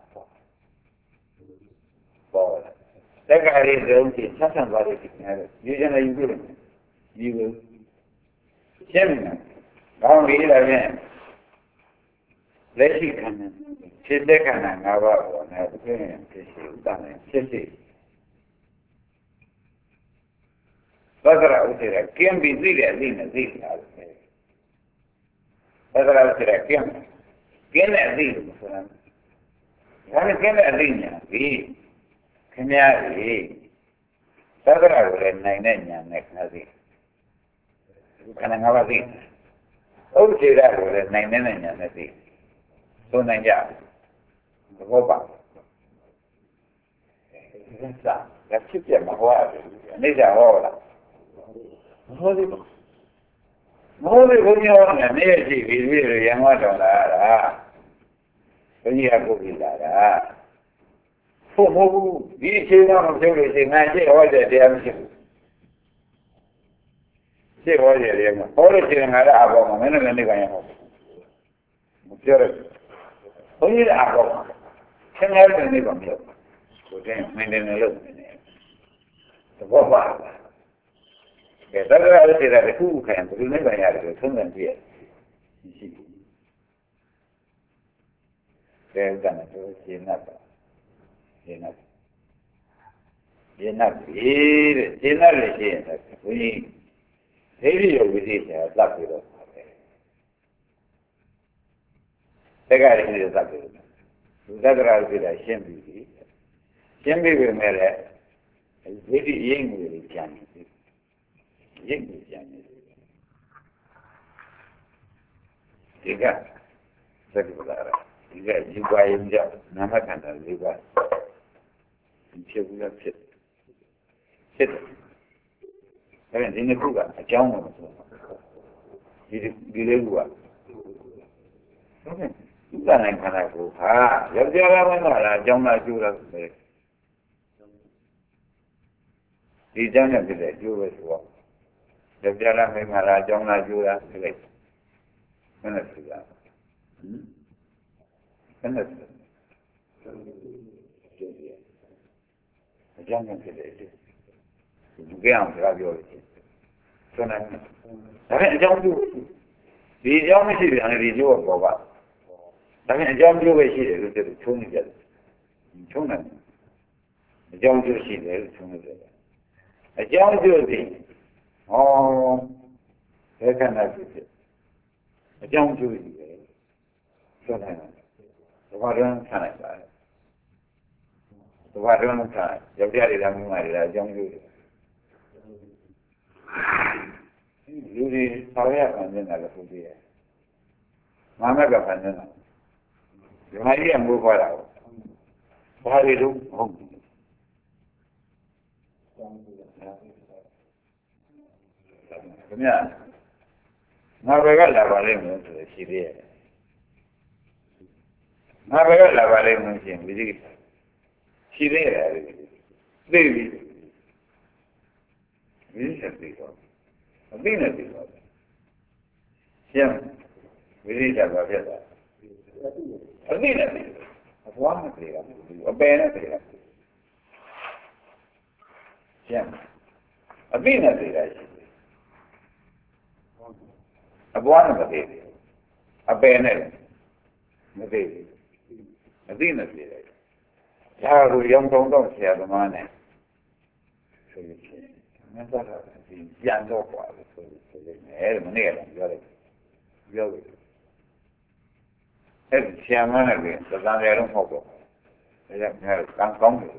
for that guy is empty, something about it. Usually you will. Gentlemen, now we are Let's see, Children and our opinion to see done in Whether I would say that can be really a lean as easy, I would say. Whether I would say that can a lean, can a lean, we can have whether I would have 9 next nothing. You can have a lean. Oh, say that would have 9 nothing. So, Naya, the Boba. That's it, my wife. And these are all. Holy, when you are an energy, we really young one on that. When you have to be that. Who, you see, I'm everything. I say, all the damn thing. Say, all the damn. All the thing I have on a minute, and I have. Only the apple. Can I have any from you? Okay, maintain a look. The Boba. The other say that who can never have a tongue here. They've done it. You're not we maybe with it, luck with us. The guy is lucky. That's what I shame you. Shame you, Mary. Very young with it, Johnny. Young with Johnny. You got Sakura. You buy him job. Namakana, you buy. Sit. I mean, in the Kuga, a John. You live well. You can't go. Ah, you're the other one, I don't like you. You don't have to let you as well. The other thing, I don't like you as well. When I see that. When I see that. I don't have to let you. You can't grab your so I don't do the young city and the Joe of Boba. I mean, John Joe is here with the two together. Tunan. John Joe is there, two together. A John Joe is oh, they can have it. A John Joe is there. So then, the water can I buy? The water on time. The daddy doesn't marry that John Joe. You how and then I will be. Mamma got an you might be a move out. Why do you do home? Yeah. Now we got a lemon to the city. Now we got a lemon with it. She there. Baby. This is a big one. A big one. Yeah. We need to have a better. A big one. A one player. A better. Yeah. A big one. A one of a baby. bene, ma vedi, ma dina direi. Già lui è un po' sia domani. Non so se pianto qua, non era, io siamo qui, sta era un po', era come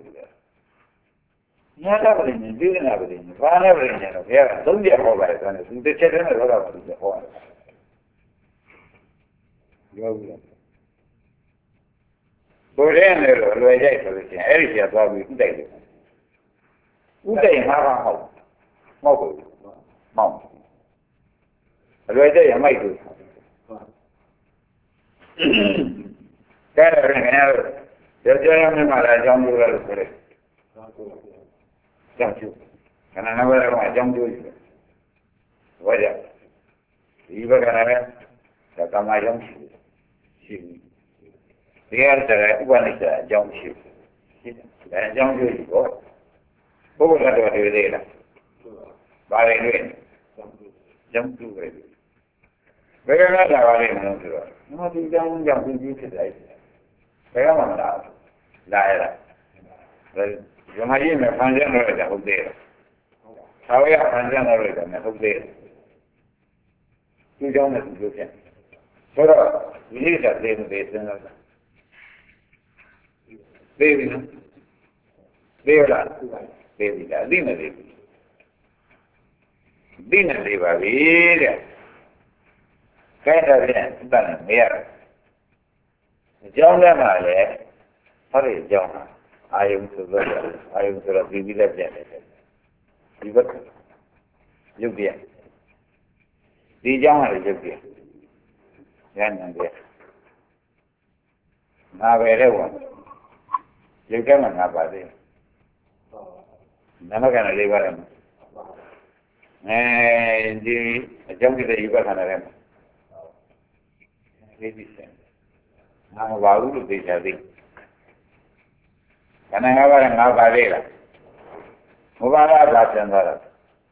non la prende, vive la prende, va la prende, che era, non vi approvare, non c'è ne lo la prende, vorrei lo hai detto, perché eri già trovi un day ma va ma lo hai detto mai tu che era prendere io già non mi male già un duro lo fare già più che non aveva mai già un duro voglio io che era da mai già un sì rialzare uguale già un sì già un duro come la devo vedere vale bene già un duro perché non la vale non duro non ti dà un già un duro dai perché non la era io mai mi fanno da vedere aveva fanno da vedere tu già un duro però mi dice devo devi no devi là devi là devi va via che da viene bene via già una male fare già hai un solo di da gente io via di già una io via non via ma vero io che non ha fatto non è che non diciamo che io che non vedi sempre non va uno di giardino che non aveva una barriera non va la andare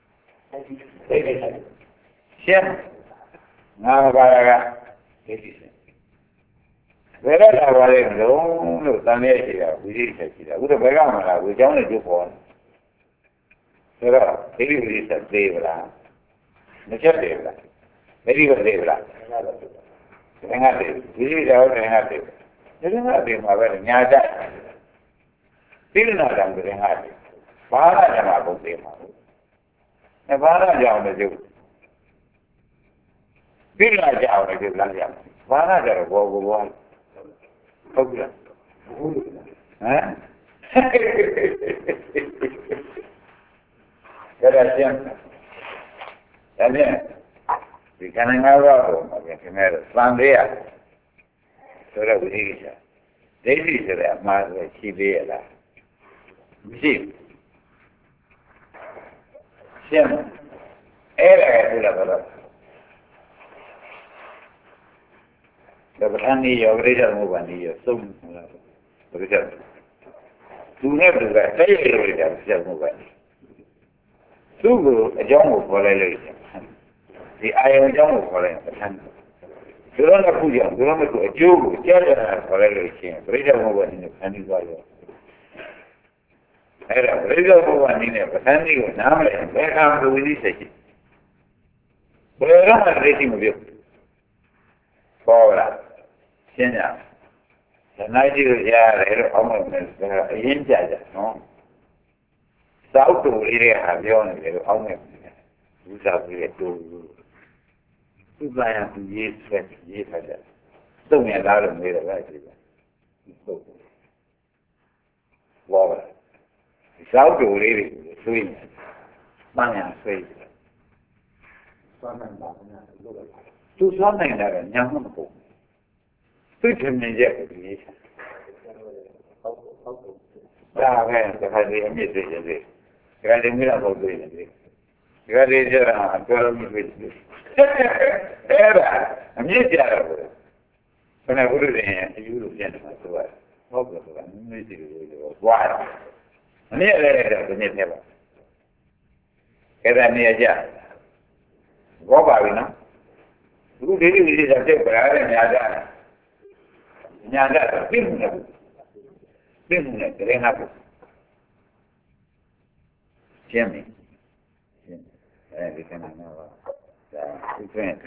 siamo non va raga vedi sempre però la barriera uno también c'era quindi c'era uno pegava la diciamo più buono però devi dire debra non c'è debra mi dico debra venate quindi da ora venate venate ma per niente fino a tanto venate para chiama con tema e para chiama giù fino a chiama che la chiama para che poco buono ok grazie di canangava ma che mi era spandea ora dice devi dire ma ci vera sì siamo era quella parola da anni io avrei già un anno sono tu ne hai sai io avrei già un anno tu già un po' lei di hai già un po' lei durante la puja durante il gioco c'era quello insieme presa un anno anni guarda era presa un anno anni con nome per campo di dice voleva il ritmo più ora segna se non ti già ero come in già no sauto volere avione ero come usato il tuo tu vai a gli fai dove mi andare a vedere vai ora il sauto volere sui mangia sei tu sono in there non può tu ci mi dici che fai di amici di grande mira con lui grande era ancora mi vedi era amici era non è pure niente io lo sento ma tu vai non mi dici guarda non è niente era mia già Robavina, အခုဒီလိုကြီးတဲ့ပြားတဲ့ညာတာပြင်းနေတယ်တရင်ဟာကိုရှင်းပြီအဲဒီကနေ့တော့ဒါသူ့ရဲ့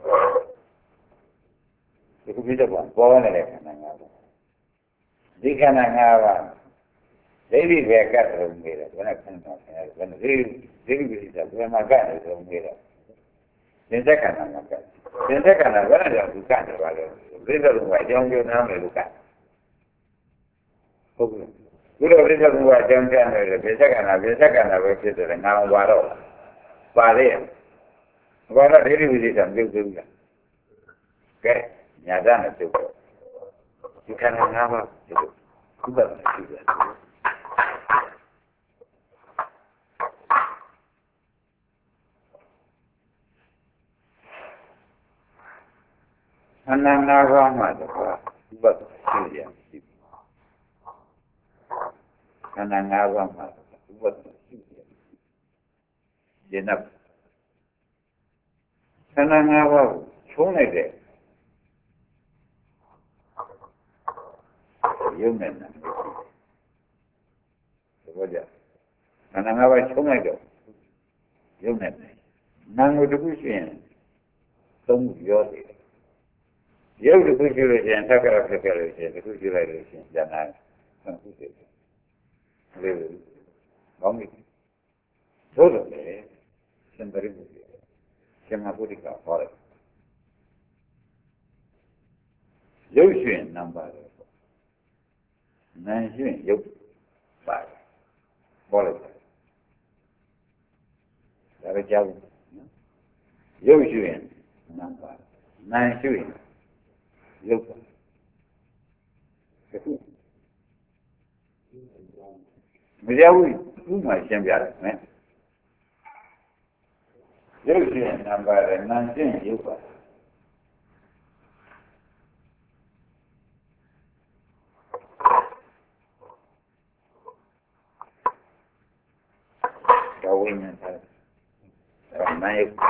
ဒီခုပြတော့ပေါ်နေတဲ့ခန္ဓာငါးပါးဒီခန္ဓာငါးပါးဒိဋ္ဌိပဲကတ်လို့နေတယ်ဘယ်နဲ့ခန္ဓာဆင်းရဲဘယ်နဲ့ဒိဋ္ဌိပဲကတ်မှာကတ်တယ်လို့နေတယ်သင်္သက်ခန္ဓာမှာကတ်သင်္သက်ခန္ဓာဘယ်နဲ့ကြောင့်သူကတ်တယ်ပါလဲပြိဿလူကအကြောင်းကျိုးနားမယ်လို့ကတ်ဟုတ်ကဲ့ဘုရားပြိဿလူကအကြောင်းကျတယ်ပြိဿခန္ဓာပဲဖြစ်တယ်ငါအောင်ပါတော့ပါလေဘာလို့ဒိဋ္ဌိဝိသေသပြုတ်သေးလားကဲညာတနဲ့ပြုတ်တော့ဒီခန္ဓာငါးပါးဒီလိုဥပဒနာရှိတယ်ခန္ဓာငါးပါးမှာတော့ဥပဒနာရှိတယ်ခန္ဓာငါးပါးမှာဥပဒနာရှိတယ်ဒီနောက်ခန္ဓာငါးပါးကိုချုံးလိုက်တဲ့ယုံနဲ့နာဘောကြခန္ဓာငါးပါးချုံးလိုက်တော့ယုံနဲ့နာငုတခုရှိရင်သုံးခုရောတယ်ရုပ်တစ်ခုရှိလို့ရှိရင်သက္ကရာဖြစ်ခဲ့လို့ရှိရင်တစ်ခုရှိလိုက်လို့ရှိရင်ဉာဏ်နာသုံးခုတည်းလေးဘောင်းပြီသို့တော်လေစံပရိပုရှင်းမပုဒိကဟောတယ်ရုပ်ရှင်နံပါတ်နာရှင်ရုပ်ပါတယ်ဟောလိုက်တယ်ဒါပဲကြောက်ရုပ်ရှင်နံပါတ်နာရှင်ရုပ်ပါမကြောက်ဘူးဥမာရှင်းပြတယ်နော်ရုပ်ရှင်နံပါတ်နာရှင်ရုပ်ပါဝိညာဉ်တယ်။နာယုတ်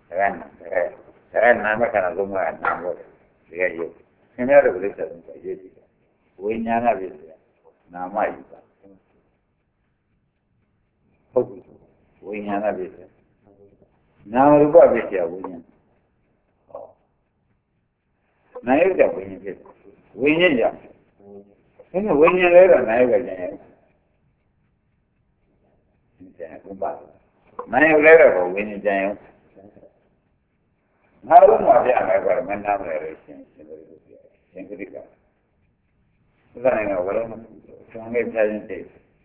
နာမခန္ဓာသုံးပါးနာမို့ဒီကယုတ်။ခင်ဗျားတို့ပြိဿသုံးပါးရေးကြည့်တယ်။ဝိညာဏပြိဿနာမယုတ်ပါ။ဟုတ်ပြီ။ဝိညာဏပြိဿနာမရူပပြိဿဝိညာဉ်။ဟော။နာယုတ်ကဝိညာဉ်ဖြစ်ဝိညာဉ်ကြောင့်။အဲ့ဒါဝိညာဉ်လဲတော့နာယုတ်ကကျန်ရဲ့။ဘုရားနိုင်ရလဲတော့ဝိညာဉ်ကြံရောငါတို့မှာပြမယ်ကွာမနာမလဲရှင်ရှင်တို့ရှင်ကတိကဘုရားနိုင်ငံဝရမဆံငယ်ပြရင်တည်း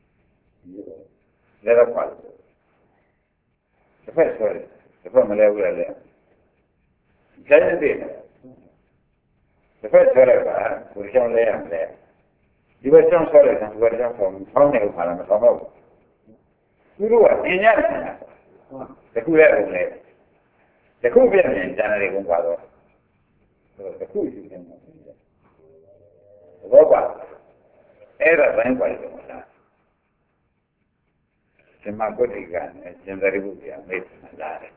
လဲတော့ပါတစ်ဖက်ဆိုတယ်တစ်ဖက်မလဲဘူးလေပြရင်တည်းတစ်ဖက်ဆိုရပါကိုရှောင်းလဲရမယ်ဒီဘက်ရှောင်းဆိုတယ်ဒီဘက်ရှောင်းဖောင်းနေဥပါလားမဖောင်းတော့သူတို့ကပညာရှင်တခုရဲ့အောင်လေတခုပြည့်နေကြတယ်ကုန်ပါတော့တခုရှိတယ်ဘောပါအဲ့ဒါတိုင်းပါလို့လားဒီမှာပုဒ်တိကနဲ့ကျင်တယ်ဘုရားမေတ္တာလာတယ်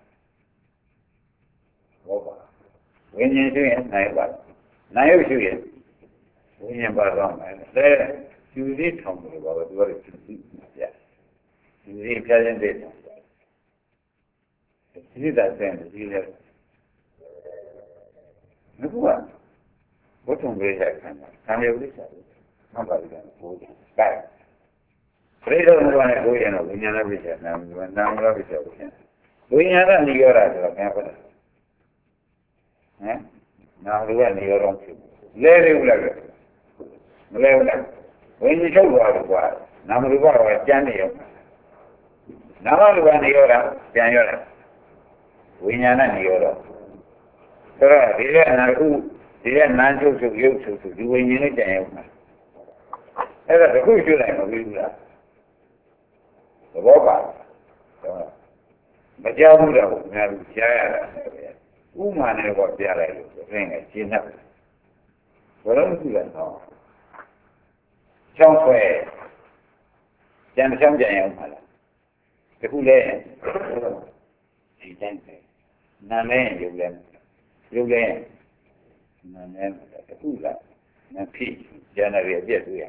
ဘောပါဝိညာဉ်ရှိရင်နိုင်ပါနိုင်ရုပ်ရှိရင်ဝိညာဉ်ပါတော့မယ်အဲယူသေးထောင်လို့ပါတော့သူကသူသိပြဒီပြရင်တဲ့ဒီတာတဲ့ဒီလေဘုရားဘုထုံပေးတဲ့ခံတာရုပ်လေးစားမှန်ပါလိမ့်မယ်ဘုရားကဲပြိဿဘုရားနဲ့ကိုယ်ရတော့ဝိညာဏပိစ္ဆေနာမနာမရပိစ္ဆေကိုရှင်ဝိညာဏနိရောဓဆိုတော့ဘယ်ဟုတ်လဲဟမ်နာမရနိရောဓဖြစ်လဲလေဦးလားမလဲဘူးလားဝိညာဉ်ချုပ်သွားတော့ကွာနာမရူပကကျမ်းနေရောနာမရူပနိရောဓပြန်ရောတယ်ဝိညာဏနိရောဓဆိုတော့ဒီကနာခုဒီကနာချုပ်ချုပ်ရုပ်ချုပ်ချုပ်ဒီဝိညာဉ်နဲ့ကြံရောက်မှာအဲ့ဒါတခုကျွလိုက်မပြီးဘူးလားသဘောပါမကြောက်ဘူးတော့ငါကြားရတာဥမာနဲ့တော့ပြလိုက်လို့ပြင်းနေရှင်းတယ်ဘယ်လိုကြည့်လဲတော့ချောင်းဆွဲကြံချောင်းကြံရောက်မှာလားတခုလဲဒီတိုင်းပဲနာမည်ရုပ်လဲရုပ်လည်းနာမည်အခုလာမဖြစ်ကျန်ရပြည့်တွေ့ရ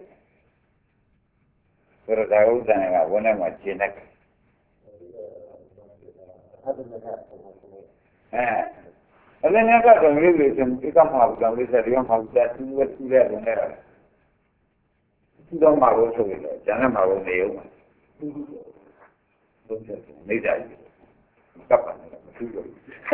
ဆိုတော့ဒါဥဒ္ဒနာကဝန်းထဲမှာရှင်းတတ်တယ်အဲ့ဒါနဲ့ကတော့မျိုးတွေဆိုဒီကမှာကြောင့်လေးစရိယမှာကြာသူ့ဝတ်သူ့ရဲ့ဝင်နေတာသူတော့မှာလို့ဆိုရင်ကျန်တဲ့မှာလို့နေအောင်ပါဟုတ်တယ်နေကြတယ်ကပ်ပါနေတယ်မသူ့လို့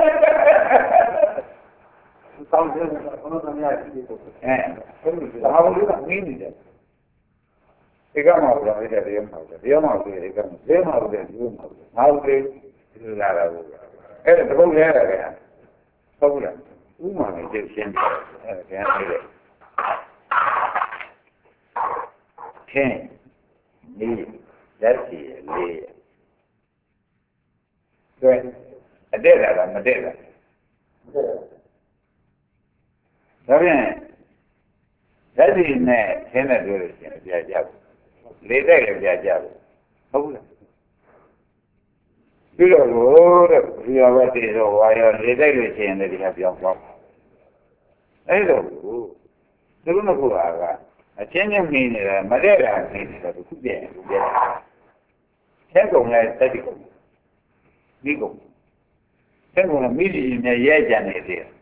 တောင်းတယ်ဘုရားတရားရှိတယ်ဟုတ်တယ်ဒါမှမဟုတ်မင်းနေတယ်ဒီကမှာတော့အဲ့ဒါတရားမှာတရားမှာဆိုရင်ဒီကမှာတရားမှာဆိုရင်ဒီမှာငါ့ကိုဒီလာတာဘူးအဲ့ဒါတပုတ်လဲရတယ်ဟုတ်လားဥမာနဲ့သိရှင်းတယ်အဲ့ဒါပြန်ပြီးတယ်ခင်ဒီလက်စီလေးတွေ့အတဲ့တာမတဲ့တာဒါပြန်လက်စီနဲ့ခင်းတဲ့တွေ့လို့ရှိရင်ပြကြဘူးလေးတဲ့လည်းပြကြဘူးဟုတ်လားပြီးတော့တဲ့ဒီရဝတိတော့ဝါရောလေးတဲ့လို့ရှိရင်လည်းဒီကပြောင်းသွားအဲ့တော့သူတို့ကအချင်းချင်းနေနေတာမတဲ့တာနေတယ်သူပြည့်သူပြည့်ဆဲကုန်လဲတက်တိကုန်ဒီကုန်ဆဲကုန်ကမိဒီနဲ့ရဲကြံနေသေးတယ်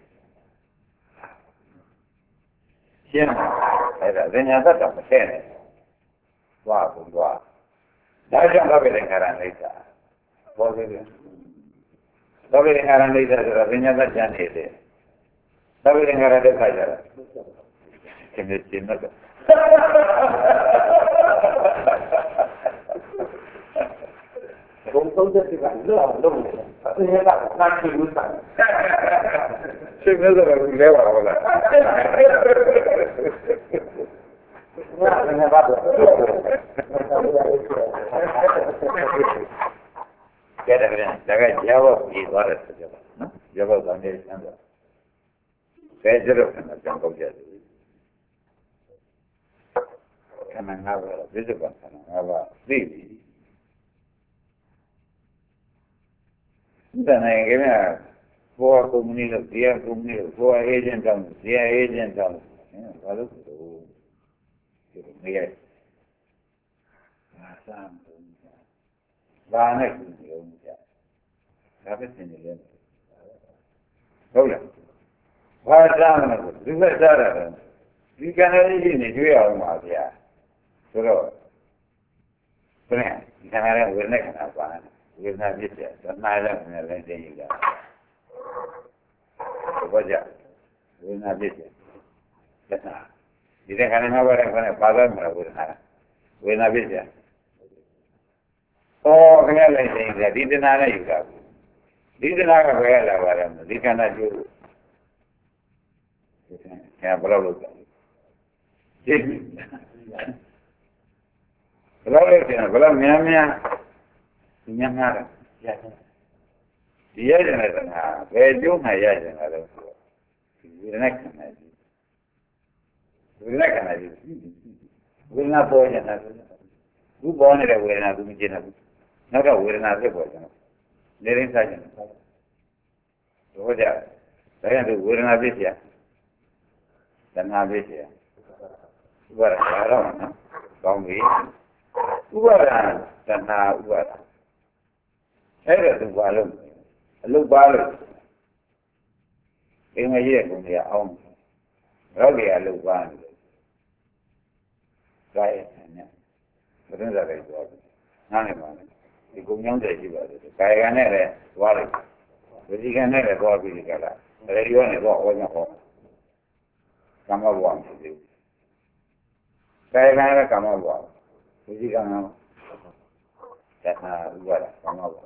ရှင်းအဲ့ဒါဉာဏ်သက်တော့မထဲနဲ့သွားကုန်သွားဒါကြောင့်တော့ပဲခါရနေတာဘောသေးတယ်တော့ပဲခါရနေတာဆိုတော့ဉာဏ်သက်ကြံနေတယ်တော့ပဲခါရတဲ့ခါကြတာကျင်းကျင်းတော့ဘုံသုံးတဲ့ကလုံးနေတယ်အင်းရကနာချီလို့တာရှင်းနေတော့လဲပါလားငါဘာတော့ကျတဲ့ကဒါကကြောက်ပြီးသွားတယ်ဆိုကြပါနော်ကြောက်တော့နေစမ်းတော့ဘယ်ကျတော့ကကြံပေါက်ကြတယ်ခဏငါပဲပြည့်စုံပါခဏငါပါသိပြီဒါနဲ့ကဲဘောကုမ္ပဏီလို့တရားကုမ္ပဏီလို့ဘောအေဂျင့်တောင်းတရားအေဂျင့်တောင်းဘာလို့ဒီနေရာစမ်းဘာနဲ့ကုမ္ပဏီလို့ကြာဒါပဲသင်နေတယ်ဟုတ်လားဘာစမ်းလဲဒီဘက်စားတာဒီကံလေးကြီးနေတွေ့ရအောင်ပါဗျာဆိုတော့ဘယ်နဲ့ဒီကံလေးဝေနဲ့ခဏပါဝေဒနာဖြစ်တယ်သမားလည်းလည်းသိရတာဘောကြဝေဒနာဖြစ်တယ်သက်သာဒီတဲ့ခဏမှာပါတဲ့ခဏပါသွားမှာဝေဒနာဖြစ်တယ်ခင်ဗျားလည်းသိတယ်ဒီတနာနဲ့ယူတာဒီတနာကဘယ်လာပါလဲဒီခန္ဓာကျိုးဆရာဘယ်လိုလုပ်လဲဒီဘယ်လိုလဲဆရာဘယ်လိုများများညံ့မှာရဒီရတယ်ကဘယ်ကျိုးမှရကြတာလဲဒီဝေဒနာခန္ဓာကြီးဝေဒနာခန္ဓာကြီးဝေဒနာပေါ်နေတာသူပေါ်နေတဲ့ဝေဒနာသူမကျင်ဘူးနောက်တော့ဝေဒနာဖြစ်ပေါ်တယ်နေရင်းစားကြတယ်တော့ကြဒါကြောင့်ဝေဒနာဖြစ်เสียတဏှာဖြစ်เสียဥပါဒဘာတော့နော်ကောင်းပြီဥပါဒတဏှာဥပါဒအဲ့ဒါသူဘာလို့အလုပ်ပါလို့ဒီမကြီးရဲ့ကုန်ကြီးအောင်ရောကြီးအလုပ်ပါနေတယ်ဒါရဲ့နဲ့ဘယ်နဲ့လဲပြောတယ်နားနေပါနဲ့ဒီကုန်ကြောင်းတည်းရှိပါတယ်ကာယကံနဲ့လည်းသွားလိုက်ဝစီကံနဲ့လည်းသွားပြီးကြတာရေဒီယိုနဲ့တော့ဟောညဟောကမ္မဘဝမရှိသေးဘူးကာယကံနဲ့ကမ္မဘဝဝစီကံကသက္ကာဥပါဒကမ္မဘဝ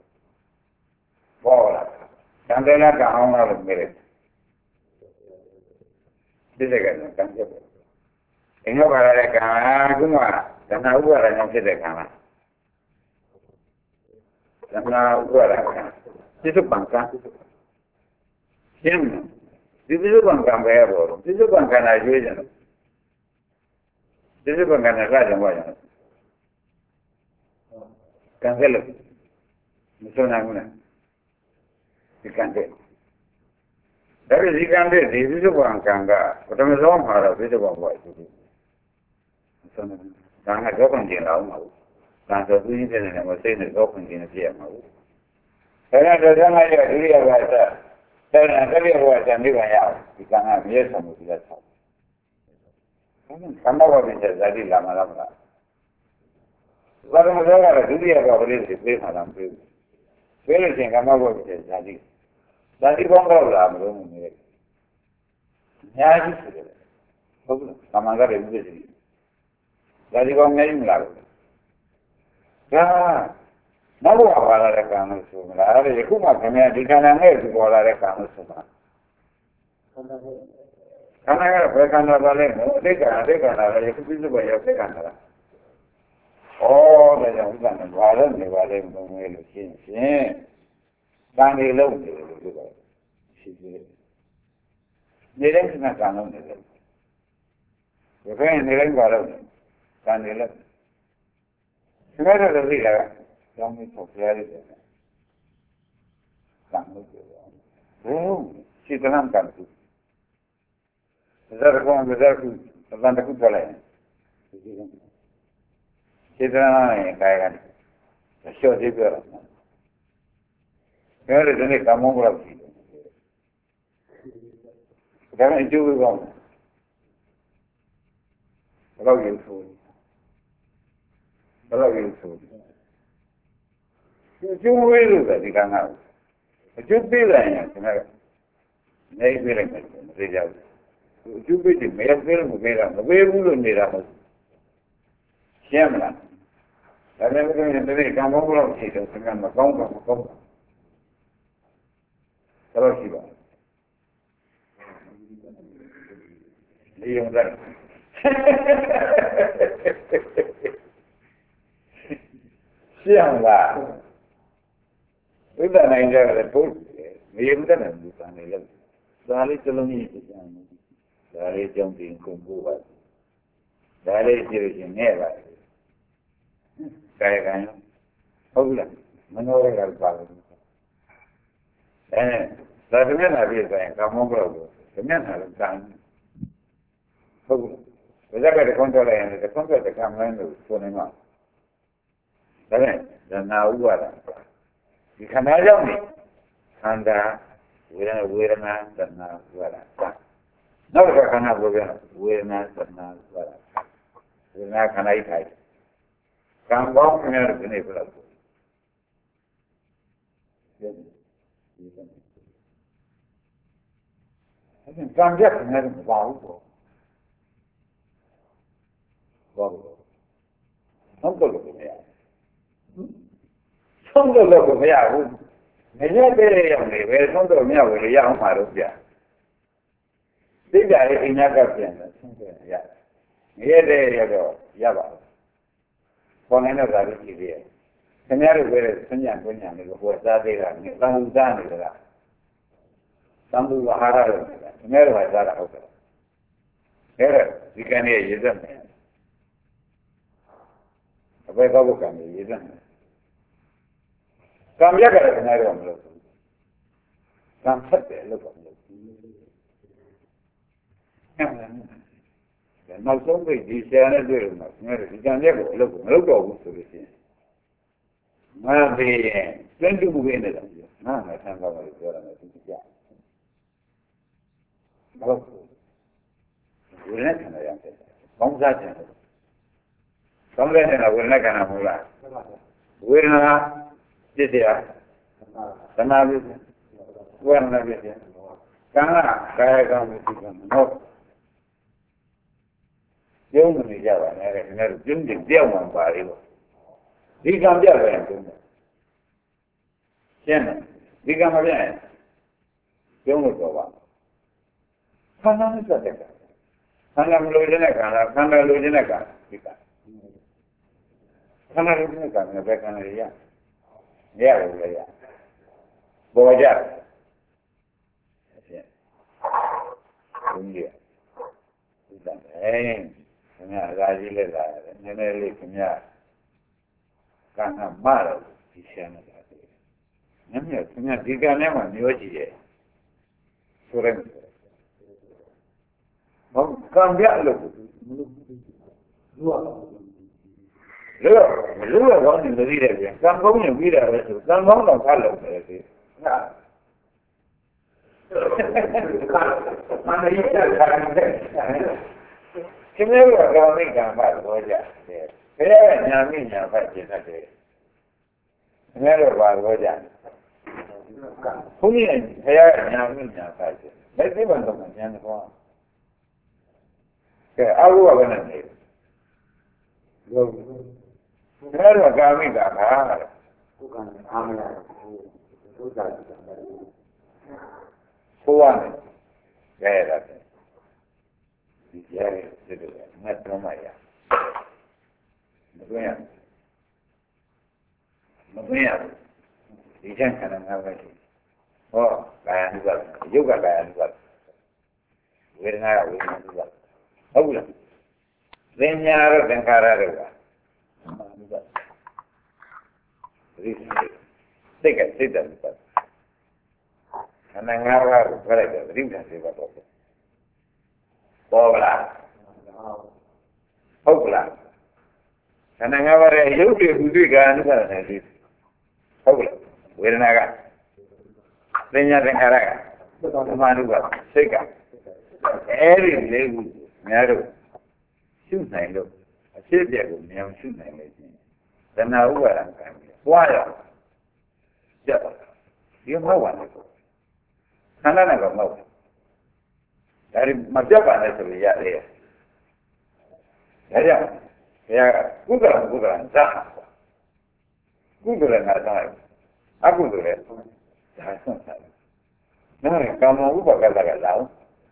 ဘောလားကံတယ်လားကံအောင်လားလို့ပြောတယ်ဒီစကားကံချက်ပဲအင်္ဂဘာရတဲ့ကံကုမသဏ္ဍာဥပါဒကြောင့်ဖြစ်တဲ့ကံလားသဏ္ဍာဥပါဒကံပြစ္ဆုတ်ပံကံရှင်းဒီပြစ္ဆုတ်ပံကံပဲပေါ့ပြစ္ဆုတ်ပံကံလာရွေးကြတယ်ပြစ္ဆုတ်ပံကံလာကြံပါကြတယ်ကံကလေးမဆုံးနိုင်ဘူးလားဒီကံတဲ့ဒါဒါပေမဲ့ဒီကံတဲ့ဒီပြစ္ဆုတ်ပံကံကပထမဆုံးမှာတော့ပြစ္ဆုတ်ပံဘဝရှိတယ်။ဒါကတော့ခွင့်ကျင်တော့မှာဘူး။ဒါဆိုသူကြီးတဲ့နေမှာစိတ်နဲ့တော့ခွင့်ကျင်နေပြရမှာဘူး။ဒါကတော့ဓမ္မရဲ့ဒုတိယဘဝတည်းတတိယဘဝတည်းနိဗ္ဗာန်ရအောင်ဒီကံကမြဲဆောင်မှုပြတ်သွား။ခန္ဓာဘဝပြည့်တဲ့ဇာတိလာမလားမလား။ဘာလို့လဲဆိုတော့ဒုတိယဘဝလေးတွေပြေးမှာလားမပြေဘူး။ပြေးလို့ချင်းခန္ဓာဘဝပြည့်တဲ့ဇာတိပေါင်းတော့လာမလို့နေတယ်။ညာကြီးဆိုတယ်။ဟုတ်လား။သမာဓိရဲ့ဥပ္ပဒေ။ဇာတိပေါင်းအများကြီးမလားဘူး။ဒါနောက်ဘဝပါလာတဲ့ကံလို့ဆိုမလား။အဲ့ဒါယခုမှခင်ဗျာဒီခန္ဓာနဲ့ဒီပေါ်လာတဲ့ကံလို့ဆိုမှာ။ခန္ဓာကဘယ်ခန္ဓာပါလဲ။သိက္ခာလည်းယခုပြည့်စုံပဲရောက်သိက္ခာလား။ဩဒါကြောင့်ဥပ္ပန္နဘာလဲနေပါလဲမငယ်လို့ရှင်းကံတွေလုံးနေတယ်လို့ပြောတာရှိသေးတယ်။နေတဲ့ခဏကံလုံးနေတယ်။ဘယ်ခဲနေလိုက်ပါတော့ကံတွေလုံး။ဒီမဲ့တော့သိတာကကျောင်းကြီးဆောက်ပြရတယ်။ကံလုံးပြောတာ။ဘယ်ရှိတဲ့ကံတူ။ဇာတ်ကောင်ဇာတ်ကူအတန်တခုထွက်လိုက်။ရှိတဲ့နဲ့ကာယကံရှော့သေးပြောတာ။ဒါလည်းဒီနေ့ကမ္မုံကတော့ရှိတယ်။ဒါနဲ့အကျိုးကောင်းတယ်။ဘယ်တော့ယူဆို။အကျိုးဝေးလို့ဒီကံကအကျိုးပေးလိုက်ရင်ခင်ဗျာနေပေးလိုက်မယ်မသိကြဘူး။အကျိုးပေးတယ်မရသေးလို့မပေးတာမပေးဘူးလို့နေတာမဟုတ်။ရှင်းမလား။ဒါနဲ့ဒီနေ့ကမ္မုံကတော့ရှိတယ်ခင်ဗျာမကောင်းတော့မကောင်းဘူး။တော့ရှိပါလေယုံတယ်ရှင်းလားဝိသနိုင်ကြတယ်ဘုရားမေယုံတဲ့လူကံလေးလို့ဒါလေးစလုံးကြီးပြန်ဒါလေးကြောင့်ပြင်ကုန်ဖို့ပါဒါလေးကြည့်လို့ရှင်နဲ့ပါကာယကံဟုတ်လားမနောရကပါလို့ဒါကမျက်နှာပြည့်ဆိုင်ကာမောကတော့ဒီမျက်နှာလည်းကံဟုတ်ဘူးဒါကြတဲ့ကွန်ထရိုးလိုက်ရင်ဒီကွန်ထရိုးတဲ့ကံလိုင်းလို့ဆိုနေမှာဒါနဲ့ဒါနာဥပါဒဒီခန္ဓာကြောင့်နေခန္ဓာဝေဒနာသနာဥပါဒနောက်တစ်ခါခန္ဓာပြောပြဝေဒနာသနာဥပါဒဝေဒနာခန္ဓာကြီးထိုင်ကံပေါင်းများတဲ့ဒီနေ့ပြောလို့အဲ့ဒါကံပြတ်နေတယ်မပါဘူးပေါ့ဟုတ်တယ်မရဆုံးတော့မရဘူးမရတဲ့ရောက်နေပဲဆုံးတော့မရဘူးလေရအောင်ပါတော့ပြသိကြရဲ့အိညာကပြန်တယ်ဆုံးတယ်ရတယ်မရတဲ့ရောက်တော့ရပါဘူးခေါင်းနဲ့တော့ဒါလေးကြည့်သေးတယ်ခင်ဗျားတို့ပြောတဲ့ဆញ្ញံပညာတွေကိုဟိုစားသေးတာနဲ့သံဃာနေကြတာသံဃာအာဟာရတွေခင်ဗျားတို့ကစားတာဟုတ်တယ်အဲ့ဒါဒီကနေ့ရေသက်မယ်အဘယ်ကောက်ကံရေသက်မယ်ကံပြတ်ကြတယ်ခင်ဗျားတို့မလို့ကံဖတ်တယ်လို့ပြောလို့နောက်ဆုံးပိတ်ဒီဆရာနဲ့တွေ့လို့ခင်ဗျားတို့ဒီကံပြတ်ကိုအလုပ်မလုပ်တော့ဘူးဆိုလို့ရှိရင်ငါသေးရင်တွင်းတူမှုပဲနေတာငါမှဆန်းကောင်းလို့ပြောတာလည်းသူကြည့်ဟုတ်ဝိရဏခန္ဓာရောက်တယ်ကောင်းစားတယ်ကောင်းတဲ့နဲ့ဝိရဏခန္ဓာမဟုတ်လားဝေဒနာပြည့်တရားသနာပြည့်ဝေဒနာပြည့်ကံကကာယကံမှုကံဟုတ်ကျုံးနေကြပါနဲ့ခင်ဗျားတို့ကျုံးတင်ပြောင်းမှပါလေပေါ့ဒီကံပြတ်တယ်ကျုံးတယ်ရှင်းတယ်ဒီကံမပြတ်ရင်ကျုံးလို့တော့ပါခန္ဓာနဲ့သက်တဲ့ကံခန္ဓာမလိုချင်တဲ့ကံလားခန္ဓာလိုချင်တဲ့ကံဒီကံခန္ဓာလိုချင်တဲ့ကံနဲ့ပဲခန္ဓာရရတယ်လေရပေါ်ကြရှင်းဘုန်းကြီးဒီကံခင်ဗျာအရာကြီးလက်လာတယ်နည်းနည်းလေးခင်ဗျာကံကမတော့ဒီရှင်းနေတာနည်းနည်းခင်ဗျာဒီကံထဲမှာမျောကြည့်ရဲ့သ Surat. Kamu dia lu. Lu orang ini lebih dia. Kamu ni lebih dia. Kamu orang kalau dia. Mana ini sekarang ni? Kenapa kau ni gambar saja? Kenapa nyami nyampai kita ni? Kenapa saja? Punya saya nyami nyampai. Mesti bantu nyami kau. Ke aku apa nanti? Kenapa kami gambar? Bukan kami lah. Bukan. Kuan. Gaya dah. Dia itu nak ramai ya. Makanya, ikan kan apa sih? Oh, bayan juga bayan juga. Wirna juga. Oh bukan. Lenyar dengkara juga. Tidak. Karena ngawar mereka berikan sebab apa? Hopla. Karena ngawar yang hidup kan nanti. Hopla. Wirna. Lenyar dengkara. Manusia. Seka. Eri legu. Nyaru. Sunai lo. Asyik dia tu yang sunai lagi. Dan awal kan. Wala. Jatuh. Dia mawan itu. Karena nak mau. Dari macam mana sebenarnya dia? Ya, bukan. Dah. Bukan ada. Aku tu le. Dah sampai. Nah, kamu bukan kata-kata.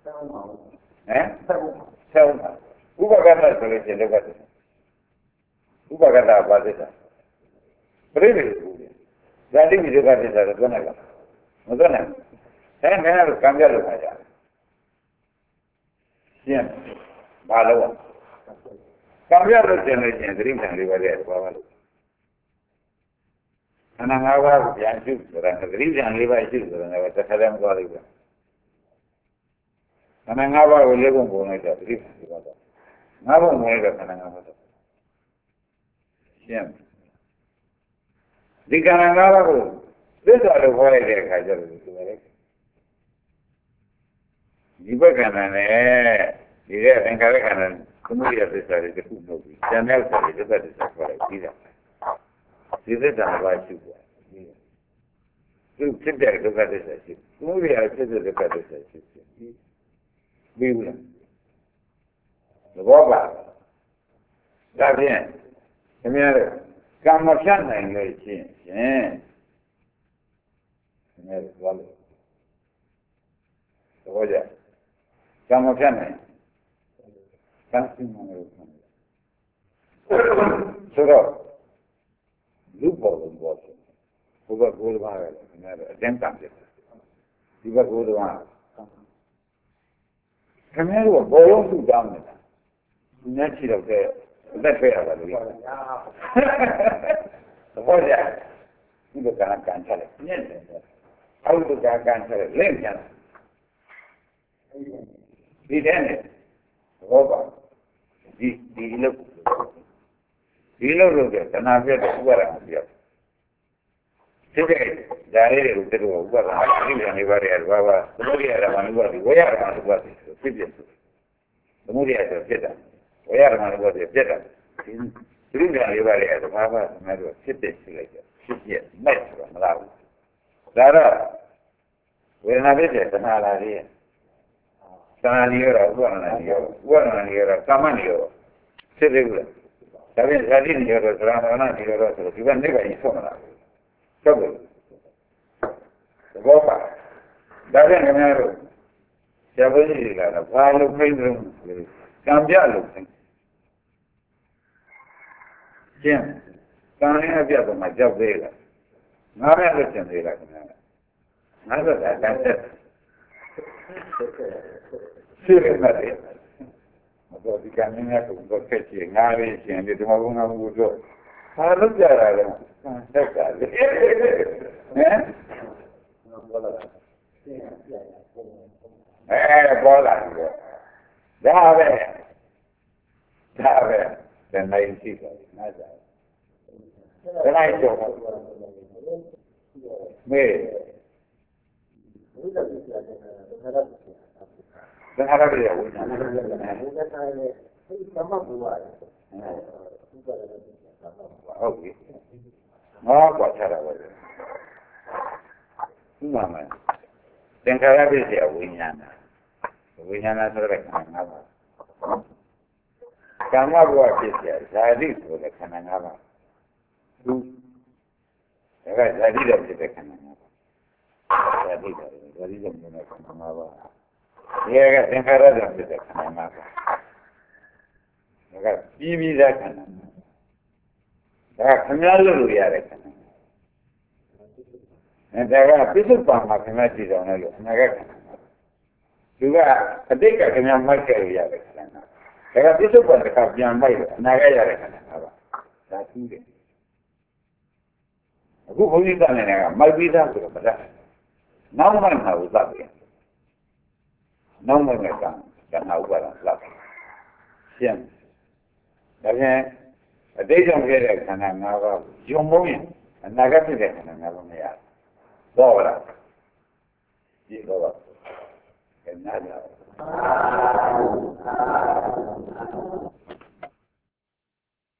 Tahu. Bukan kata boleh jadi. Bukan kata apa itu. Beri. Jadi video kata itu benar. Betul. Saya harus kamera saja. Siapa? Bawa. Kamera jenisnya dream yang dibayar bawa. Anak awal yang juga orang dream yang dibayar juga orang awal terkadang kualitas. Anak awal boleh pun itu dream dibayar. Ngawal boleh anak awal. Siapa? Di kanan awal itu ada boleh dia kajar itu boleh. Iba kanan dia engkau kanan kemudian saya ketemu channel saya juga tidak. Tidak ada juga. Itu tidak juga saya. Kemudian saya juga saya. Bila. Bapak. Tapi sebenarnya kamu sana ini sih. Sebenarnya lalu. Wajah. Kamu sana. Kasih menurutmu. Surau. Lupa. Bukan guru mana. Jangan je. Bukan guru mana. Kami bolong tu jam ni. Nantiเราได้ไปอะไรนี่wajah. Ini bukan kancah. Kalau bukan kancah, lain kan. Di mana? Apa? Di ilmu tu kenapa dia buat dia? Jadi dari itu buat apa? Ini yang ibarat bawa. Kemudian ada manusia, wayar manusia itu, sipil. Kemudian ada kita, wayar manusia kita. Ini yang ibarat apa? Manusia sipil lagi, sipil, macam mana? Lara, wena beda kenal dia. Kenal dia, bukan dia, kaman dia. Sipil. Tapi jadi dia orang dia terus juga ni banyak semua. Coba. Bapak. Dari mana? Siapa ni lah? Kalau pun cambia lu. Siapa? Kami ada apa macam bela. Nara ada macam bela kan? Nara ada. Siapa ni? Kalau di kami ni aku berkecil, ngari siang di rumah bunga muda. Harus jalan. Sekali. ဒါပဲတနိုင်ရှိတယ်နားကြတနိုင်တော့မေးသင်္ခါရပြည့်ဝိညာဉ်ဟုတ်ပြီငါကွာချတာပဲမှန်မယ်သင်္ခါရပြည့်ဝိညာဉ်ဆိုတဲ့ခန္ဓာ၅ပါးကာမဘဝဖြစ်เสียဇာတိဆိုတဲ့ခန္ဓာ၅ပါးသူဒါကဇာတိတော့ဖြစ်တဲ့ခန္ဓာ၅ပါးဇာတိတော့ဖြစ်တဲ့ခန္ဓာ၅ပါးဒီကသင်္ခါရတော့ဖြစ်တဲ့ခန္ဓာ၅ပါးဒါကပြီးသားခန္ဓာဒါကခမည်းလို့ရတဲ့ခန္ဓာဒါကပိဿုပံမှာခမည်းကြည့်တော်လို့အနာဂတ်ခန္ဓာသူကအတိတ်ကခင်ဗျားမိုက်ခဲ့ရတဲ့ခန္ဓာဒါကပြစ္ဆုတ်ပံတစ်ခါပြန်မိုက်တယ်အနာဂတ်ရတဲ့ခန္ဓာပါဒါသူးတယ်အခုဘုန်းကြီးကလည်းမိုက်ပြီးသားဆိုတော့မတတ်နောက်မှမှာဥပဒေနောက်မှကကံနာဥပါဒလောက်ရှင်းဒါပြန်အတိတ်ကြောင့်ခဲ့တဲ့ခန္ဓာ၅ပါးယုံမုန်းရင်အနာဂတ်ဖြစ်တဲ့ခန္ဓာ၅ပါးမရဘူးတော့လားဒီတော့ကဲနားကြ